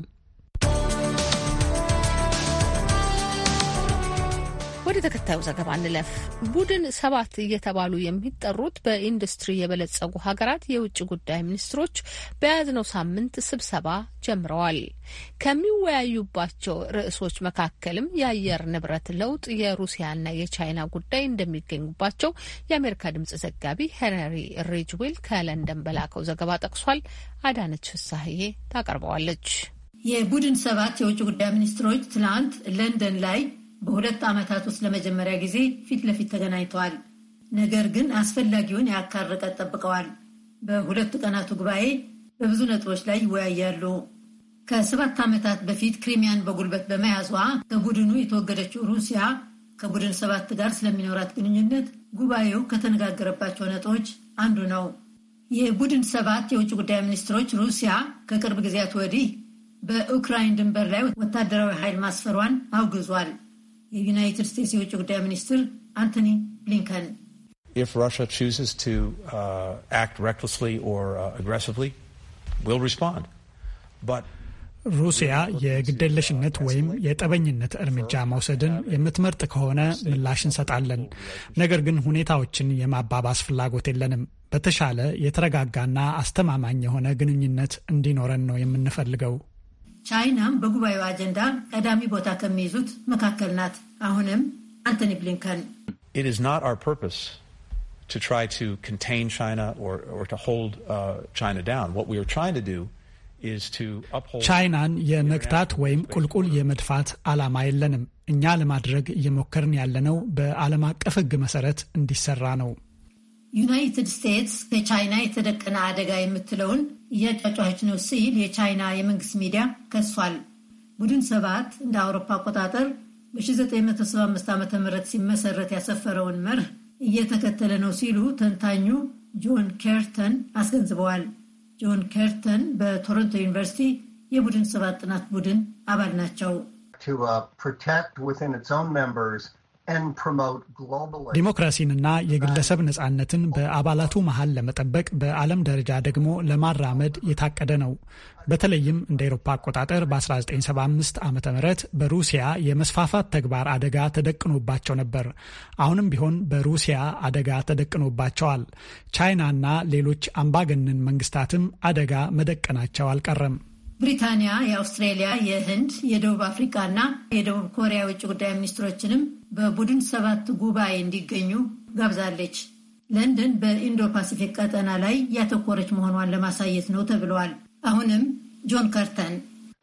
ወደ ተከታዩ ዘገባ እንለፍ። ቡድን ሰባት እየተባሉ የሚጠሩት በኢንዱስትሪ የበለጸጉ ሀገራት የውጭ ጉዳይ ሚኒስትሮች በያዝነው ሳምንት ስብሰባ ጀምረዋል። ከሚወያዩባቸው ርዕሶች መካከልም የአየር ንብረት ለውጥ፣ የሩሲያና የቻይና ጉዳይ እንደሚገኙባቸው የአሜሪካ ድምጽ ዘጋቢ ሄንሪ ሪጅዌል ከለንደን በላከው ዘገባ ጠቅሷል። አዳነች ፍሳህዬ ታቀርበዋለች።
የቡድን ሰባት የውጭ ጉዳይ ሚኒስትሮች ትናንት ለንደን ላይ በሁለት ዓመታት ውስጥ ለመጀመሪያ ጊዜ ፊት ለፊት ተገናኝተዋል። ነገር ግን አስፈላጊውን የአካል ርቀት ጠብቀዋል። በሁለቱ ቀናቱ ጉባኤ በብዙ ነጥቦች ላይ ይወያያሉ። ከሰባት ዓመታት በፊት ክሪሚያን በጉልበት በመያዟ ከቡድኑ የተወገደችው ሩሲያ ከቡድን ሰባት ጋር ስለሚኖራት ግንኙነት ጉባኤው ከተነጋገረባቸው ነጥቦች አንዱ ነው። የቡድን ሰባት የውጭ ጉዳይ ሚኒስትሮች ሩሲያ ከቅርብ ጊዜያት ወዲህ በኡክራይን ድንበር ላይ ወታደራዊ ኃይል ማስፈሯን አውግዟል። የዩናይትድ ስቴትስ የውጭ ጉዳይ ሚኒስትር አንቶኒ ብሊንከን
If Russia chooses to uh, act recklessly or uh, aggressively, we'll respond. But
ሩሲያ የግዴለሽነት ወይም የጠበኝነት እርምጃ መውሰድን የምትመርጥ ከሆነ ምላሽ እንሰጣለን። ነገር ግን ሁኔታዎችን የማባባስ ፍላጎት የለንም። በተሻለ የተረጋጋና አስተማማኝ የሆነ ግንኙነት እንዲኖረን ነው የምንፈልገው።
ቻይናም በጉባኤው አጀንዳ ቀዳሚ ቦታ ከሚይዙት መካከል ናት። አሁንም አንቶኒ ብሊንከን
It is not our purpose to try to contain China or or to hold uh, China down. What we are trying to do is to uphold
ቻይናን የመግታት ወይም ቁልቁል የመድፋት ዓላማ የለንም። እኛ ለማድረግ እየሞከርን ያለነው በዓለም አቀፍ ሕግ መሰረት እንዲሰራ ነው።
ዩናይትድ ስቴትስ ከቻይና የተደቀነ አደጋ የምትለውን እያጫጫች ነው ሲል የቻይና የመንግስት ሚዲያ ከሷል። ቡድን ሰባት እንደ አውሮፓ አቆጣጠር በ1975 ዓመተ ምህረት ሲመሰረት ያሰፈረውን መርህ እየተከተለ ነው ሲሉ ተንታኙ ጆን ኬርተን አስገንዝበዋል። ጆን ኬርተን በቶሮንቶ ዩኒቨርሲቲ የቡድን ሰባት ጥናት ቡድን አባል ናቸው።
To uh, protect within its own members
ዲሞክራሲንና የግለሰብ ነጻነትን በአባላቱ መሃል ለመጠበቅ በዓለም ደረጃ ደግሞ ለማራመድ የታቀደ ነው። በተለይም እንደ አውሮፓ አቆጣጠር በ1975 ዓመተ ምህረት በሩሲያ የመስፋፋት ተግባር አደጋ ተደቅኖባቸው ነበር። አሁንም ቢሆን በሩሲያ አደጋ ተደቅኖባቸዋል። ቻይናና ሌሎች አምባገነን መንግስታትም አደጋ መደቀናቸው አልቀረም።
ብሪታንያ፣ የአውስትሬሊያ፣ የህንድ፣ የደቡብ አፍሪካና የደቡብ ኮሪያ የውጭ ጉዳይ ሚኒስትሮችንም በቡድን ሰባት ጉባኤ እንዲገኙ ጋብዛለች። ለንደን በኢንዶ ፓሲፊክ ቀጠና ላይ ያተኮረች መሆኗን ለማሳየት ነው ተብለዋል። አሁንም ጆን ከርተን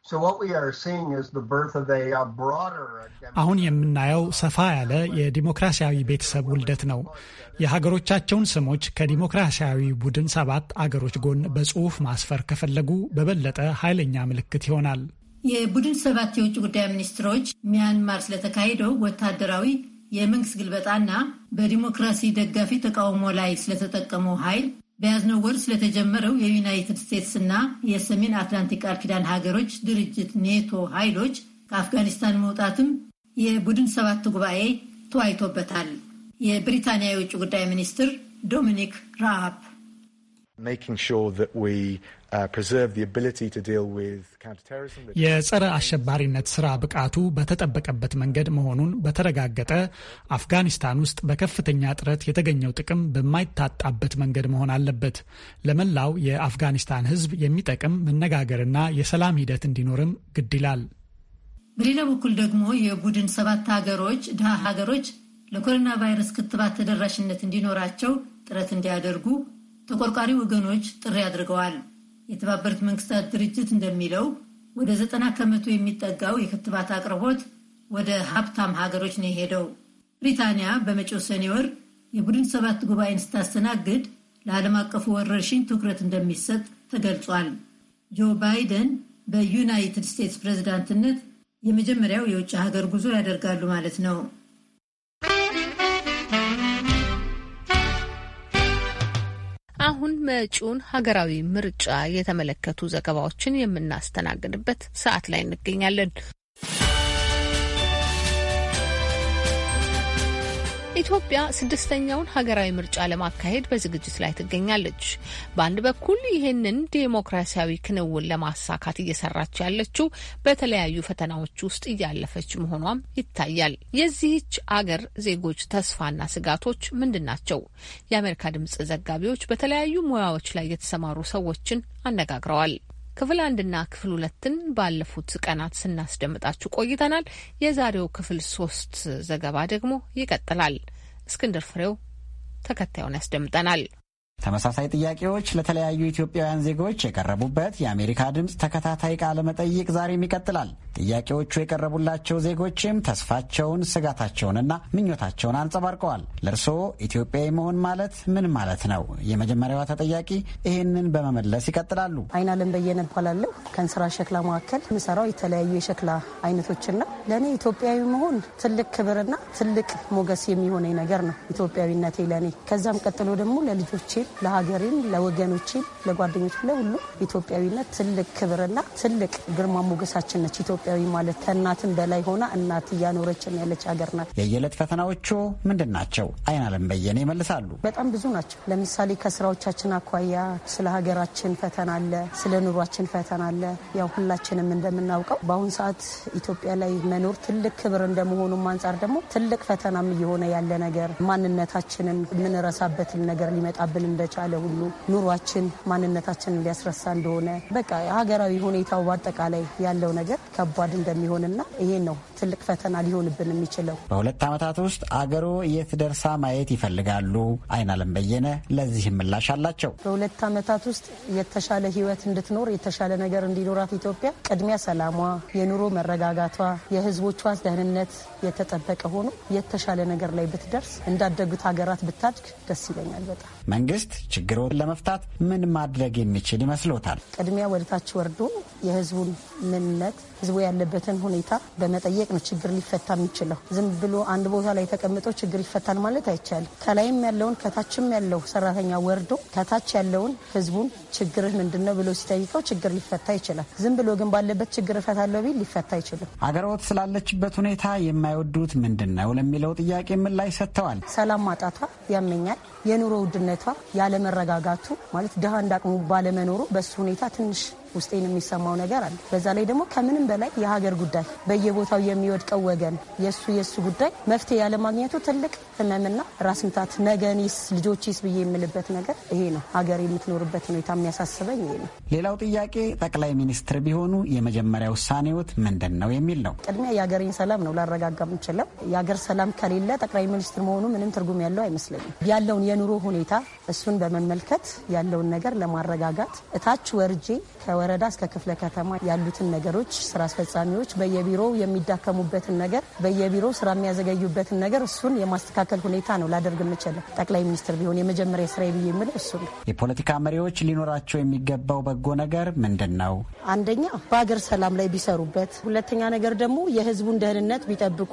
አሁን የምናየው ሰፋ ያለ የዲሞክራሲያዊ ቤተሰብ ውልደት ነው። የሀገሮቻቸውን ስሞች ከዲሞክራሲያዊ ቡድን ሰባት አገሮች ጎን በጽሑፍ ማስፈር ከፈለጉ በበለጠ ኃይለኛ ምልክት ይሆናል።
የቡድን ሰባት የውጭ ጉዳይ ሚኒስትሮች ሚያንማር ስለተካሄደው ወታደራዊ የመንግስት ግልበጣና በዲሞክራሲ ደጋፊ ተቃውሞ ላይ ስለተጠቀመው ኃይል፣ በያዝነው ወር ስለተጀመረው የዩናይትድ ስቴትስ እና የሰሜን አትላንቲክ ቃል ኪዳን ሀገሮች ድርጅት ኔቶ ኃይሎች ከአፍጋኒስታን መውጣትም የቡድን ሰባት ጉባኤ ተወያይቶበታል። የብሪታንያ የውጭ ጉዳይ ሚኒስትር ዶሚኒክ ራብ
የጸረ አሸባሪነት ስራ ብቃቱ በተጠበቀበት መንገድ መሆኑን በተረጋገጠ አፍጋኒስታን ውስጥ በከፍተኛ ጥረት የተገኘው ጥቅም በማይታጣበት መንገድ መሆን አለበት። ለመላው የአፍጋኒስታን ሕዝብ የሚጠቅም መነጋገርና የሰላም ሂደት እንዲኖርም ግድ ይላል።
በሌላ በኩል ደግሞ የቡድን ሰባት ሀገሮች ድሃ ሀገሮች ለኮሮና ቫይረስ ክትባት ተደራሽነት እንዲኖራቸው ጥረት እንዲያደርጉ ተቆርቋሪ ወገኖች ጥሪ አድርገዋል። የተባበሩት መንግስታት ድርጅት እንደሚለው ወደ ዘጠና ከመቶ የሚጠጋው የክትባት አቅርቦት ወደ ሀብታም ሀገሮች ነው የሄደው። ብሪታንያ በመጪው ሰኔ ወር የቡድን ሰባት ጉባኤን ስታስተናግድ ለዓለም አቀፉ ወረርሽኝ ትኩረት እንደሚሰጥ ተገልጿል። ጆ ባይደን በዩናይትድ ስቴትስ ፕሬዝዳንትነት የመጀመሪያው የውጭ ሀገር ጉዞ ያደርጋሉ ማለት ነው።
አሁን መጪውን ሀገራዊ ምርጫ የተመለከቱ ዘገባዎችን የምናስተናግድበት ሰዓት ላይ እንገኛለን። ኢትዮጵያ ስድስተኛውን ሀገራዊ ምርጫ ለማካሄድ በዝግጅት ላይ ትገኛለች። በአንድ በኩል ይህንን ዴሞክራሲያዊ ክንውን ለማሳካት እየሰራች ያለችው በተለያዩ ፈተናዎች ውስጥ እያለፈች መሆኗም ይታያል። የዚህች አገር ዜጎች ተስፋና ስጋቶች ምንድን ናቸው? የአሜሪካ ድምጽ ዘጋቢዎች በተለያዩ ሙያዎች ላይ የተሰማሩ ሰዎችን አነጋግረዋል። ክፍል አንድና ክፍል ሁለትን ባለፉት ቀናት ስናስደምጣችሁ ቆይተናል። የዛሬው ክፍል ሶስት ዘገባ ደግሞ ይቀጥላል። እስክንድር ፍሬው ተከታዩን ያስደምጠናል።
ተመሳሳይ ጥያቄዎች ለተለያዩ ኢትዮጵያውያን ዜጎች የቀረቡበት የአሜሪካ ድምፅ ተከታታይ ቃለ መጠይቅ ዛሬም ይቀጥላል። ጥያቄዎቹ የቀረቡላቸው ዜጎችም ተስፋቸውን፣ ስጋታቸውንና ምኞታቸውን አንጸባርቀዋል። ለእርስዎ ኢትዮጵያዊ መሆን ማለት ምን ማለት ነው? የመጀመሪያዋ ተጠያቂ ይህንን በመመለስ ይቀጥላሉ።
አይናለም በየነ እባላለሁ። ከእንስራ ሸክላ መካከል የምሰራው የተለያዩ የሸክላ አይነቶችና ለእኔ ኢትዮጵያዊ መሆን ትልቅ ክብርና ትልቅ ሞገስ የሚሆነኝ ነገር ነው ኢትዮጵያዊነቴ ለእኔ። ከዛም ቀጥሎ ደግሞ ለልጆቼ፣ ለሀገሬም፣ ለወገኖቼም፣ ለጓደኞች፣ ለሁሉ ኢትዮጵያዊነት ትልቅ ክብርና ትልቅ ግርማ ሞገሳችን ነች። ኢትዮጵያዊ ማለት ከእናትም በላይ ሆና እናት እያኖረችን ያለች ሀገር ናት።
የየዕለት ፈተናዎቹ ምንድን ናቸው? አይናለም በየነ ይመልሳሉ።
በጣም ብዙ ናቸው። ለምሳሌ ከስራዎቻችን አኳያ ስለ ሀገራችን ፈተና አለ፣ ስለ ኑሯችን ፈተና አለ። ያው ሁላችንም እንደምናውቀው በአሁኑ ሰዓት ኢትዮጵያ ላይ መኖር ትልቅ ክብር እንደመሆኑም አንጻር ደግሞ ትልቅ ፈተናም እየሆነ ያለ ነገር ማንነታችንን የምንረሳበትን ነገር ሊመጣብን እንደቻለ ሁሉ ኑሯችን ማንነታችንን ሊያስረሳ እንደሆነ በቃ ሀገራዊ ሁኔታው በአጠቃላይ ያለው ነገር ከባድ እንደሚሆንና ይሄ ነው ትልቅ ፈተና ሊሆንብን የሚችለው።
በሁለት ዓመታት ውስጥ አገሮ የት ደርሳ ማየት ይፈልጋሉ? አይናለም በየነ ለዚህ ምላሽ አላቸው።
በሁለት ዓመታት ውስጥ የተሻለ ሕይወት እንድትኖር የተሻለ ነገር እንዲኖራት ኢትዮጵያ ቅድሚያ ሰላሟ፣ የኑሮ መረጋጋቷ፣ የሕዝቦቿ ደህንነት የተጠበቀ ሆኖ የተሻለ ነገር ላይ ብትደርስ እንዳደጉት ሀገራት ብታድግ ደስ ይለኛል በጣም።
መንግስት ችግሮን ለመፍታት ምን ማድረግ የሚችል ይመስሎታል?
ቅድሚያ ወደታች ወርዶ የህዝቡን ምንነት፣ ህዝቡ ያለበትን ሁኔታ በመጠየቅ ነው ችግር ሊፈታ የሚችለው። ዝም ብሎ አንድ ቦታ ላይ ተቀምጦ ችግር ይፈታል ማለት አይቻልም። ከላይም ያለውን ከታችም ያለው ሰራተኛ ወርዶ ከታች ያለውን ህዝቡን ችግርህ ምንድነው ብሎ ሲጠይቀው ችግር ሊፈታ ይችላል። ዝም ብሎ ግን ባለበት ችግር እፈታለሁ ቢል ሊፈታ አይችልም።
አገሮት ስላለችበት ሁኔታ የማይወዱት ምንድነው ለሚለው ጥያቄ ምላሽ ሰጥተዋል።
ሰላም ማጣቷ ያመኛል። የኑሮ ውድነቷ፣ ያለመረጋጋቱ ማለት ድሃ እንዳቅሙ ባለመኖሩ በሱ ሁኔታ ትንሽ ውስጤን የሚሰማው ነገር አለ። በዛ ላይ ደግሞ ከምንም በላይ የሀገር ጉዳይ በየቦታው የሚወድቀው ወገን የሱ የሱ ጉዳይ መፍትሄ ያለማግኘቱ ትልቅ ህመምና ራስ ምታት፣ ነገኒስ ልጆችስ ብዬ የምልበት ነገር ይሄ ነው። ሀገር የምትኖርበት ሁኔታ የሚያሳስበኝ ይሄ ነው።
ሌላው ጥያቄ ጠቅላይ ሚኒስትር ቢሆኑ የመጀመሪያ ውሳኔዎት ምንድን ነው የሚል ነው።
ቅድሚያ የሀገሬን ሰላም ነው ላረጋጋ የምችለው። የሀገር ሰላም ከሌለ ጠቅላይ ሚኒስትር መሆኑ ምንም ትርጉም ያለው አይመስለኝም። ያለውን የኑሮ ሁኔታ እሱን በመመልከት ያለውን ነገር ለማረጋጋት እታች ወርጄ ከወረዳ እስከ ክፍለ ከተማ ያሉትን ነገሮች ስራ አስፈጻሚዎች በየቢሮው የሚዳከሙበትን ነገር በየቢሮው ስራ የሚያዘገዩበትን ነገር እሱን የማስተካከል ሁኔታ ነው ላደርግ የምችለው። ጠቅላይ ሚኒስትር ቢሆን የመጀመሪያ ስራዬ ብዬ የምለው እሱ ነው።
የፖለቲካ መሪዎች ሊኖራቸው የሚገባው በጎ ነገር ምንድን ነው?
አንደኛ በሀገር ሰላም ላይ ቢሰሩበት፣ ሁለተኛ ነገር ደግሞ የህዝቡን ደህንነት ቢጠብቁ፣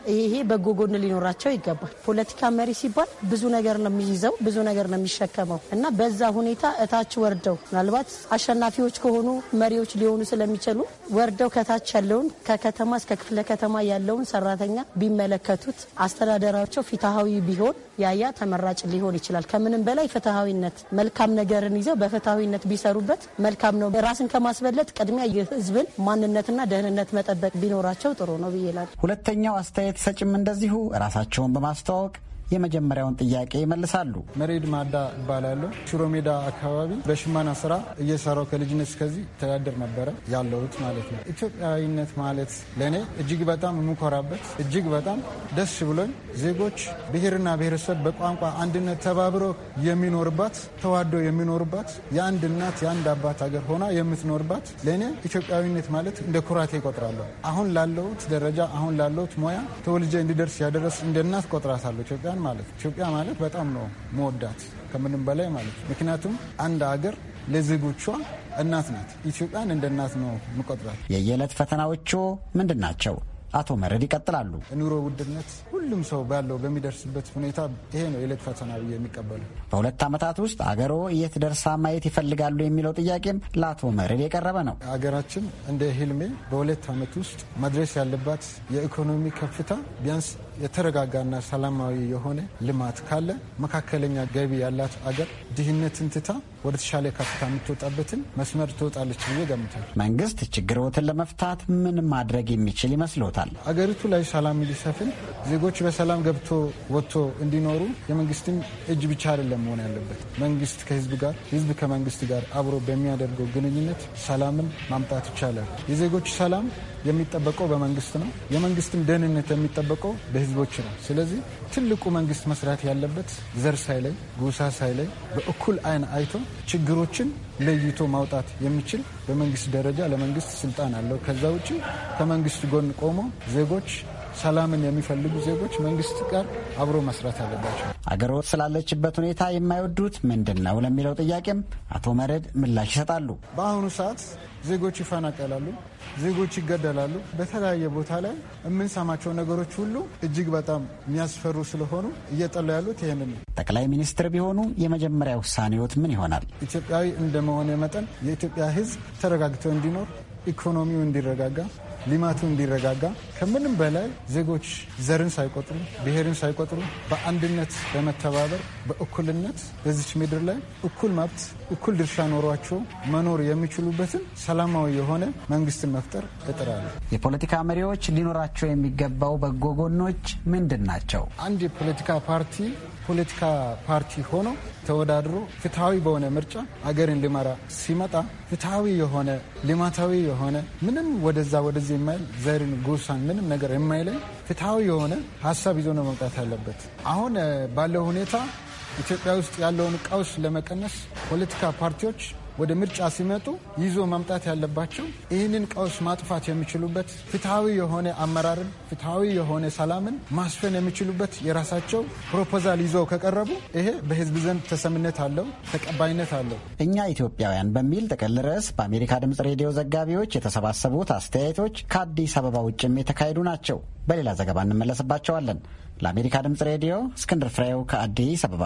ይሄ በጎ ጎን ሊኖራቸው ይገባል። ፖለቲካ መሪ ሲባል ብዙ ነገር ነው የሚይዘው፣ ብዙ ነገር ነው የሚሸከመው እና በዛ ሁኔታ እታች ወርደው ምናልባት አሸናፊዎች ከሆኑ መሪዎች ሊሆኑ ስለሚችሉ ወርደው ከታች ያለውን ከከተማ እስከ ክፍለ ከተማ ያለውን ሰራተኛ ቢመለከቱት አስተዳደራቸው ፍትሃዊ ቢሆን ያያ ተመራጭ ሊሆን ይችላል። ከምንም በላይ ፍትሃዊነት መልካም ነገርን ይዘው በፍትሃዊነት ቢሰሩበት መልካም ነው። ራስን ከማስበለጥ ቅድሚያ የህዝብን ማንነትና ደህንነት መጠበቅ ቢኖራቸው ጥሩ ነው ብዬ እላለሁ።
ሁለተኛው አስተያየት ሰጭም እንደዚሁ ራሳቸውን በማስተዋወቅ የመጀመሪያውን ጥያቄ ይመልሳሉ።
መሬድ ማዳ እባላለሁ። ሽሮ ሜዳ አካባቢ በሽመና ስራ እየሰራው ከልጅነት እስከዚህ ተዳደር ነበረ ያለሁት ማለት ነው። ኢትዮጵያዊነት ማለት ለእኔ እጅግ በጣም የምኮራበት እጅግ በጣም ደስ ብሎኝ ዜጎች ብሔርና ብሔረሰብ በቋንቋ አንድነት ተባብሮ የሚኖርባት ተዋዶ የሚኖርባት የአንድ እናት የአንድ አባት ሀገር ሆና የምትኖርባት ለእኔ ኢትዮጵያዊነት ማለት እንደ ኩራቴ ይቆጥራለሁ። አሁን ላለሁት ደረጃ አሁን ላለሁት ሙያ ተወልጄ እንዲደርስ ያደረስ እንደ እናት ቆጥራታለሁ ኢትዮጵያን ማለት ኢትዮጵያ ማለት በጣም ነው መወዳት ከምንም በላይ ማለት ምክንያቱም አንድ ሀገር ለዜጎቿ እናት ናት። ኢትዮጵያን እንደ እናት ነው መቆጥራት።
የየዕለት ፈተናዎቹ ምንድን ናቸው? አቶ መረድ ይቀጥላሉ።
ኑሮ ውድነት ሁሉም ሰው ባለው በሚደርስበት ሁኔታ ይሄ ነው የዕለት ፈተና ብዬ የሚቀበሉ።
በሁለት ዓመታት ውስጥ አገሮ የት ደርሳ ማየት ይፈልጋሉ የሚለው ጥያቄም ለአቶ መረድ የቀረበ ነው።
አገራችን እንደ ህልሜ በሁለት ዓመት ውስጥ መድረስ ያለባት የኢኮኖሚ ከፍታ ቢያንስ የተረጋጋና ሰላማዊ የሆነ ልማት ካለ መካከለኛ ገቢ ያላት አገር ድህነትን ትታ ወደ ተሻለ ከፍታ የምትወጣበትን መስመር ትወጣለች ብዬ ገምታል።
መንግስት ችግሮትን ለመፍታት ምን ማድረግ የሚችል ይመስሎታል?
አገሪቱ ላይ ሰላም እንዲሰፍን ዜጎች በሰላም ገብቶ ወጥቶ እንዲኖሩ የመንግስትን እጅ ብቻ አይደለም መሆን ያለበት። መንግስት ከህዝብ ጋር፣ ህዝብ ከመንግስት ጋር አብሮ በሚያደርገው ግንኙነት ሰላምን ማምጣት ይቻላል። የዜጎች ሰላም የሚጠበቀው በመንግስት ነው። የመንግስትም ደህንነት የሚጠበቀው በህዝቦች ነው። ስለዚህ ትልቁ መንግስት መስራት ያለበት ዘር ሳይለይ ጎሳ ሳይለይ በእኩል አይን አይቶ ችግሮችን ለይቶ ማውጣት የሚችል በመንግስት ደረጃ ለመንግስት ስልጣን አለው። ከዛ ውጭ ከመንግስት ጎን ቆሞ ዜጎች ሰላምን የሚፈልጉ ዜጎች መንግስት ጋር አብሮ መስራት አለባቸው።
አገሮ ስላለችበት ሁኔታ የማይወዱት ምንድን ነው ለሚለው ጥያቄም አቶ መረድ ምላሽ ይሰጣሉ።
በአሁኑ ሰዓት ዜጎች ይፈናቀላሉ፣ ዜጎች ይገደላሉ። በተለያየ ቦታ ላይ የምንሰማቸው ነገሮች ሁሉ እጅግ በጣም የሚያስፈሩ ስለሆኑ እየጠሉ ያሉት ይህንን ነው።
ጠቅላይ ሚኒስትር ቢሆኑ የመጀመሪያ ውሳኔዎት ምን ይሆናል?
ኢትዮጵያዊ እንደመሆነ መጠን የኢትዮጵያ ሕዝብ ተረጋግቶ እንዲኖር፣ ኢኮኖሚው እንዲረጋጋ፣ ልማቱ እንዲረጋጋ ከምንም በላይ ዜጎች ዘርን ሳይቆጥሩ ብሔርን ሳይቆጥሩ በአንድነት በመተባበር በእኩልነት በዚች ምድር ላይ እኩል መብት እኩል ድርሻ ኖሯቸው መኖር የሚችሉበትን ሰላማዊ የሆነ መንግስትን መፍጠር እጥራለሁ።
የፖለቲካ መሪዎች ሊኖራቸው የሚገባው በጎ ጎኖች ምንድን ናቸው?
አንድ የፖለቲካ ፓርቲ ፖለቲካ ፓርቲ ሆኖ ተወዳድሮ ፍትሐዊ በሆነ ምርጫ አገርን ሊመራ ሲመጣ ፍትሐዊ የሆነ ልማታዊ የሆነ ምንም ወደዛ ወደዚህ የማይል ዘርን ጎሳን ምንም ነገር የማይለይ ፍትሐዊ የሆነ ሀሳብ ይዞ ነው መምጣት ያለበት። አሁን ባለው ሁኔታ ኢትዮጵያ ውስጥ ያለውን ቀውስ ለመቀነስ ፖለቲካ ፓርቲዎች ወደ ምርጫ ሲመጡ ይዞ መምጣት ያለባቸው ይህንን ቀውስ ማጥፋት የሚችሉበት ፍትሐዊ የሆነ አመራርን ፍትሐዊ የሆነ ሰላምን ማስፈን የሚችሉበት የራሳቸው ፕሮፖዛል ይዘው ከቀረቡ ይሄ በህዝብ ዘንድ ተሰሚነት አለው፣ ተቀባይነት አለው።
እኛ ኢትዮጵያውያን በሚል ጥቅል ርዕስ በአሜሪካ ድምጽ ሬዲዮ ዘጋቢዎች የተሰባሰቡት አስተያየቶች ከአዲስ አበባ ውጭም የተካሄዱ ናቸው። በሌላ ዘገባ እንመለስባቸዋለን። ለአሜሪካ ድምጽ ሬዲዮ እስክንድር ፍሬው ከአዲስ አበባ።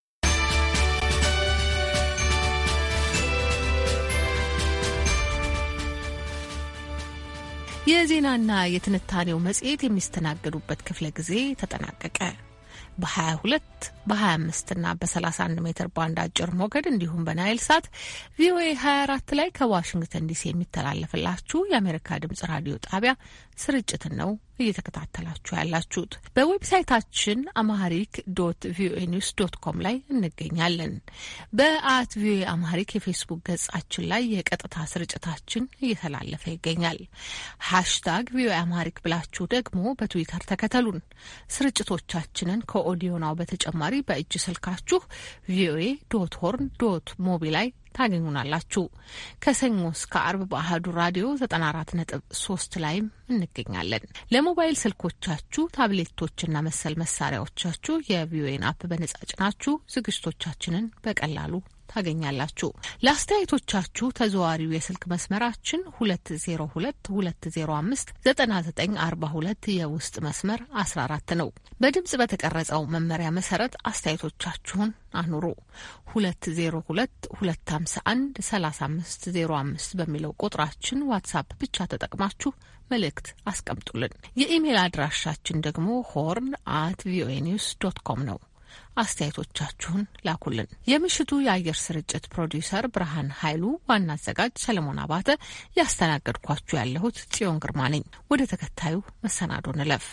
የዜናና የትንታኔው መጽሔት የሚስተናገዱበት ክፍለ ጊዜ ተጠናቀቀ። በሀያ ሁለት በሀያ አምስት እና በሰላሳ አንድ ሜትር ባንድ አጭር ሞገድ እንዲሁም በናይል ሳት ቪኦኤ ሀያ አራት ላይ ከዋሽንግተን ዲሲ የሚተላለፍላችሁ የአሜሪካ ድምጽ ራዲዮ ጣቢያ ስርጭትን ነው እየተከታተላችሁ ያላችሁት። በዌብሳይታችን አማሪክ ዶት ቪኦኤ ኒውስ ዶት ኮም ላይ እንገኛለን። በአት ቪኦኤ አማሪክ የፌስቡክ ገጻችን ላይ የቀጥታ ስርጭታችን እየተላለፈ ይገኛል። ሃሽታግ ቪኦኤ አማሪክ ብላችሁ ደግሞ በትዊተር ተከተሉን። ስርጭቶቻችንን ከኦዲዮ ናው በተጨማሪ በእጅ ስልካችሁ ቪኦኤ ዶት ሆርን ዶት ሞቢ ላይ ታገኙናላችሁ። ከሰኞ እስከ አርብ በአህዱ ራዲዮ ዘጠና አራት ነጥብ ሶስት ላይም እንገኛለን። ለሞባይል ስልኮቻችሁ ታብሌቶችና መሰል መሳሪያዎቻችሁ የቪኦኤን አፕ በነጻ ጭናችሁ ዝግጅቶቻችንን በቀላሉ ታገኛላችሁ። ለአስተያየቶቻችሁ ተዘዋሪው የስልክ መስመራችን ሁለት ዜሮ ሁለት ሁለት ዜሮ አምስት ዘጠና ዘጠኝ አርባ ሁለት የውስጥ መስመር አስራ አራት ነው። በድምጽ በተቀረጸው መመሪያ መሰረት አስተያየቶቻችሁን አኑሩ። ሁለት ዜሮ ሁለት ሁለት ሃምሳ አንድ ሰላሳ አምስት ዜሮ አምስት በሚለው ቁጥራችን ዋትስአፕ ብቻ ተጠቅማችሁ መልእክት አስቀምጡልን። የኢሜል አድራሻችን ደግሞ ሆርን አት ቪኦኤ ኒውስ ዶት ኮም ነው። አስተያየቶቻችሁን ላኩልን። የምሽቱ የአየር ስርጭት ፕሮዲውሰር ብርሃን ኃይሉ፣ ዋና አዘጋጅ ሰለሞን አባተ፣ ያስተናገድኳችሁ ያለሁት ጽዮን ግርማ ነኝ። ወደ ተከታዩ መሰናዶ እንለፍ።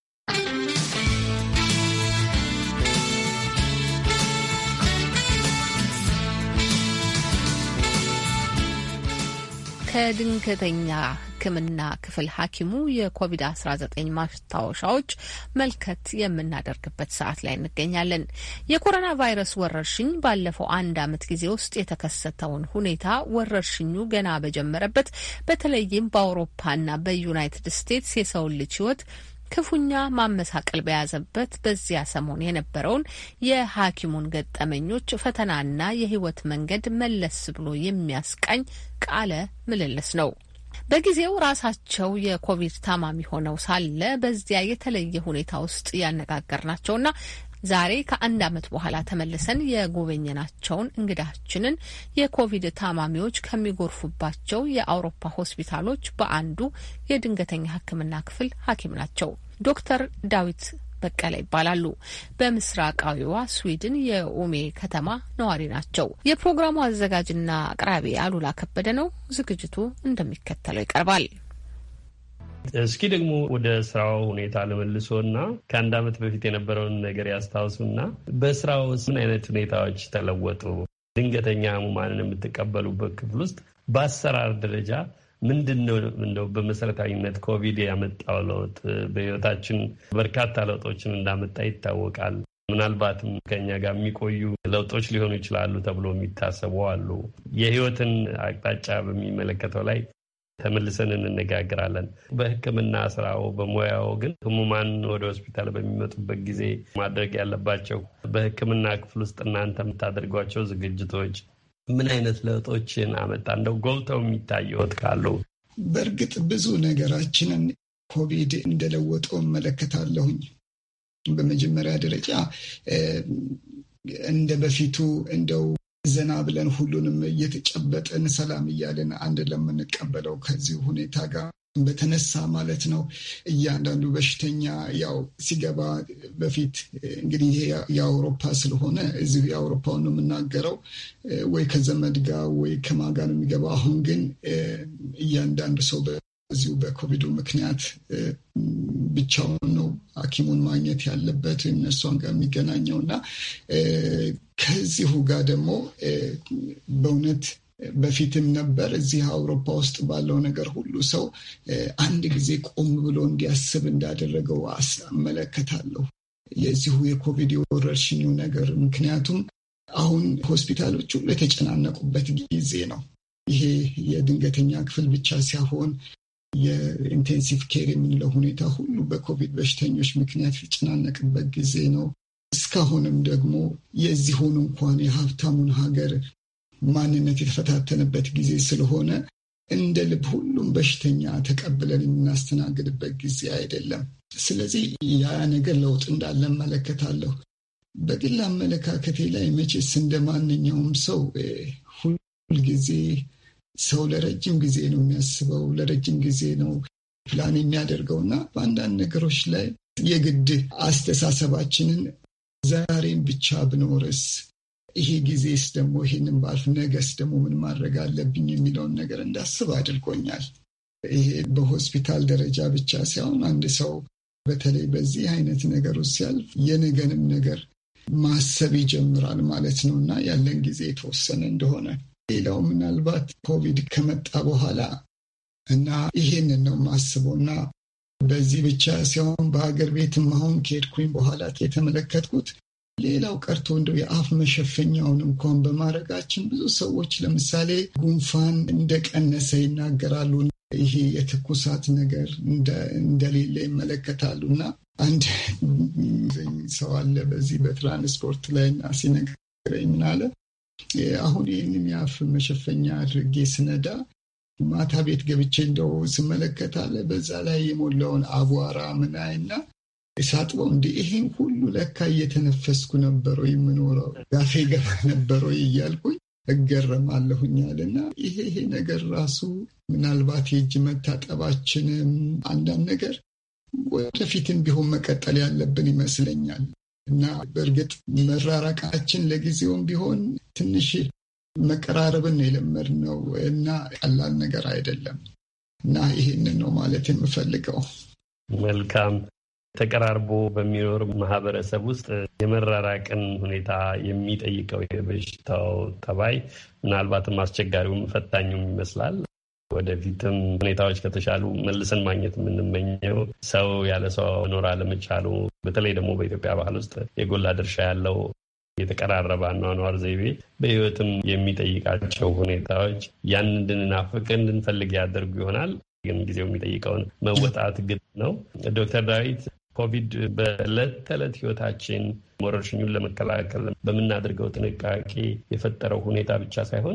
ከድንገተኛ ሕክምና ክፍል ሐኪሙ የኮቪድ አስራ ዘጠኝ ማስታወሻዎች መልከት የምናደርግበት ሰዓት ላይ እንገኛለን። የኮሮና ቫይረስ ወረርሽኝ ባለፈው አንድ ዓመት ጊዜ ውስጥ የተከሰተውን ሁኔታ ወረርሽኙ ገና በጀመረበት በተለይም በአውሮፓና በዩናይትድ ስቴትስ የሰውን ልጅ ሕይወት ክፉኛ ማመሳቀል በያዘበት በዚያ ሰሞን የነበረውን የሐኪሙን ገጠመኞች ፈተናና የህይወት መንገድ መለስ ብሎ የሚያስቃኝ ቃለ ምልልስ ነው። በጊዜው ራሳቸው የኮቪድ ታማሚ ሆነው ሳለ በዚያ የተለየ ሁኔታ ውስጥ ያነጋገርናቸውና ዛሬ ከአንድ ዓመት በኋላ ተመልሰን የጎበኘናቸውን እንግዳችንን የኮቪድ ታማሚዎች ከሚጎርፉባቸው የአውሮፓ ሆስፒታሎች በአንዱ የድንገተኛ ሕክምና ክፍል ሐኪም ናቸው። ዶክተር ዳዊት በቀለ ይባላሉ። በምስራቃዊዋ ስዊድን የኡሜ ከተማ ነዋሪ ናቸው። የፕሮግራሙ አዘጋጅና አቅራቢ አሉላ ከበደ ነው። ዝግጅቱ እንደሚከተለው ይቀርባል።
እስኪ ደግሞ ወደ ስራው ሁኔታ ለመልሶና ከአንድ ዓመት በፊት የነበረውን ነገር ያስታውሱና በስራው ምን አይነት ሁኔታዎች ተለወጡ? ድንገተኛ ህሙማንን የምትቀበሉበት ክፍል ውስጥ በአሰራር ደረጃ ምንድን ነው እንደው በመሰረታዊነት ኮቪድ ያመጣው ለውጥ? በህይወታችን በርካታ ለውጦችን እንዳመጣ ይታወቃል። ምናልባትም ከኛ ጋር የሚቆዩ ለውጦች ሊሆኑ ይችላሉ ተብሎ የሚታሰቡ አሉ። የህይወትን አቅጣጫ በሚመለከተው ላይ ተመልሰን እንነጋገራለን። በሕክምና ስራው በሙያው ግን ህሙማን ወደ ሆስፒታል በሚመጡበት ጊዜ ማድረግ ያለባቸው በሕክምና ክፍል ውስጥ እናንተ የምታደርጓቸው ዝግጅቶች ምን አይነት ለውጦችን አመጣ? እንደው ጎልተው የሚታየዎት ካሉ።
በእርግጥ ብዙ ነገራችንን ኮቪድ እንደለወጠው እመለከታለሁኝ። በመጀመሪያ ደረጃ እንደ በፊቱ እንደው ዘና ብለን ሁሉንም እየተጨበጠን ሰላም እያለን አንድ ለምንቀበለው ከዚህ ሁኔታ ጋር በተነሳ ማለት ነው። እያንዳንዱ በሽተኛ ያው ሲገባ በፊት እንግዲህ ይሄ የአውሮፓ ስለሆነ እዚሁ የአውሮፓውን ነው የምናገረው፣ ወይ ከዘመድ ጋር ወይ ከማን ጋር ነው የሚገባው። አሁን ግን እያንዳንዱ ሰው በዚሁ በኮቪዱ ምክንያት ብቻውን ነው ሐኪሙን ማግኘት ያለበት ወይም እነሷን ጋር የሚገናኘው እና ከዚሁ ጋር ደግሞ በእውነት በፊትም ነበር እዚህ አውሮፓ ውስጥ ባለው ነገር ሁሉ ሰው አንድ ጊዜ ቆም ብሎ እንዲያስብ እንዳደረገው አመለከታለሁ የዚሁ የኮቪድ ወረርሽኙ ነገር። ምክንያቱም አሁን ሆስፒታሎች ሁሉ የተጨናነቁበት ጊዜ ነው። ይሄ የድንገተኛ ክፍል ብቻ ሳይሆን የኢንቴንሲቭ ኬር የምንለው ሁኔታ ሁሉ በኮቪድ በሽተኞች ምክንያት የተጨናነቅበት ጊዜ ነው። እስካሁንም ደግሞ የዚሁን እንኳን የሀብታሙን ሀገር ማንነት የተፈታተነበት ጊዜ ስለሆነ እንደ ልብ ሁሉም በሽተኛ ተቀብለን የምናስተናግድበት ጊዜ አይደለም። ስለዚህ ያ ነገር ለውጥ እንዳለ እመለከታለሁ። በግል አመለካከቴ ላይ መቼስ እንደ ማንኛውም ሰው ሁልጊዜ ሰው ለረጅም ጊዜ ነው የሚያስበው፣ ለረጅም ጊዜ ነው ፕላን የሚያደርገው እና በአንዳንድ ነገሮች ላይ የግድ አስተሳሰባችንን ዛሬን ብቻ ብኖርስ፣ ይሄ ጊዜስ ደግሞ ይሄንን ባልፍ ነገስ ደግሞ ምን ማድረግ አለብኝ የሚለውን ነገር እንዳስብ አድርጎኛል። ይሄ በሆስፒታል ደረጃ ብቻ ሳይሆን አንድ ሰው በተለይ በዚህ አይነት ነገር ውስጥ ሲያልፍ የነገንም ነገር ማሰብ ይጀምራል ማለት ነው እና ያለን ጊዜ የተወሰነ እንደሆነ ሌላው ምናልባት ኮቪድ ከመጣ በኋላ እና ይሄንን ነው ማስበው እና በዚህ ብቻ ሲሆን በሀገር ቤትም አሁን ከሄድኩኝ በኋላ የተመለከትኩት ሌላው ቀርቶ እንደው የአፍ መሸፈኛውን እንኳን በማድረጋችን ብዙ ሰዎች ለምሳሌ ጉንፋን እንደቀነሰ ይናገራሉ። ይሄ የትኩሳት ነገር እንደሌለ ይመለከታሉ እና አንድ ሰው አለ በዚህ በትራንስፖርት ላይ እና ሲነግረኝ ምን አለ፣ አሁን ይህንን የአፍ መሸፈኛ አድርጌ ስነዳ ማታ ቤት ገብቼ እንደው ስመለከታለ በዛ ላይ የሞላውን አቧራ ምናይና ሳጥበው እንደ ይሄን ሁሉ ለካ እየተነፈስኩ ነበረው የምኖረው ጋፌ ገባ ነበረው እያልኩኝ እገረማለሁኛልና ይሄ ይሄ ነገር ራሱ ምናልባት የእጅ መታጠባችንም አንዳንድ ነገር ወደፊትም ቢሆን መቀጠል ያለብን ይመስለኛል እና በእርግጥ መራራቃችን ለጊዜውም ቢሆን ትንሽ መቀራረብን ነው የለመድነው እና ቀላል ነገር አይደለም እና ይሄንን ነው ማለት የምፈልገው።
መልካም። ተቀራርቦ በሚኖር ማህበረሰብ ውስጥ የመራራቅን ሁኔታ የሚጠይቀው የበሽታው ተባይ ምናልባትም አስቸጋሪውም ፈታኙም ይመስላል። ወደፊትም ሁኔታዎች ከተሻሉ መልሰን ማግኘት የምንመኘው ሰው ያለ ሰው መኖር አለመቻሉ፣ በተለይ ደግሞ በኢትዮጵያ ባህል ውስጥ የጎላ ድርሻ ያለው የተቀራረበ አኗኗር ዘይቤ በሕይወትም የሚጠይቃቸው ሁኔታዎች ያን እንድንናፍቅ እንድንፈልግ ያደርጉ ይሆናል። ግን ጊዜው የሚጠይቀውን መወጣት ግድ ነው። ዶክተር ዳዊት ኮቪድ በዕለት ተዕለት ሕይወታችን ወረርሽኙን ለመከላከል በምናደርገው ጥንቃቄ የፈጠረው ሁኔታ ብቻ ሳይሆን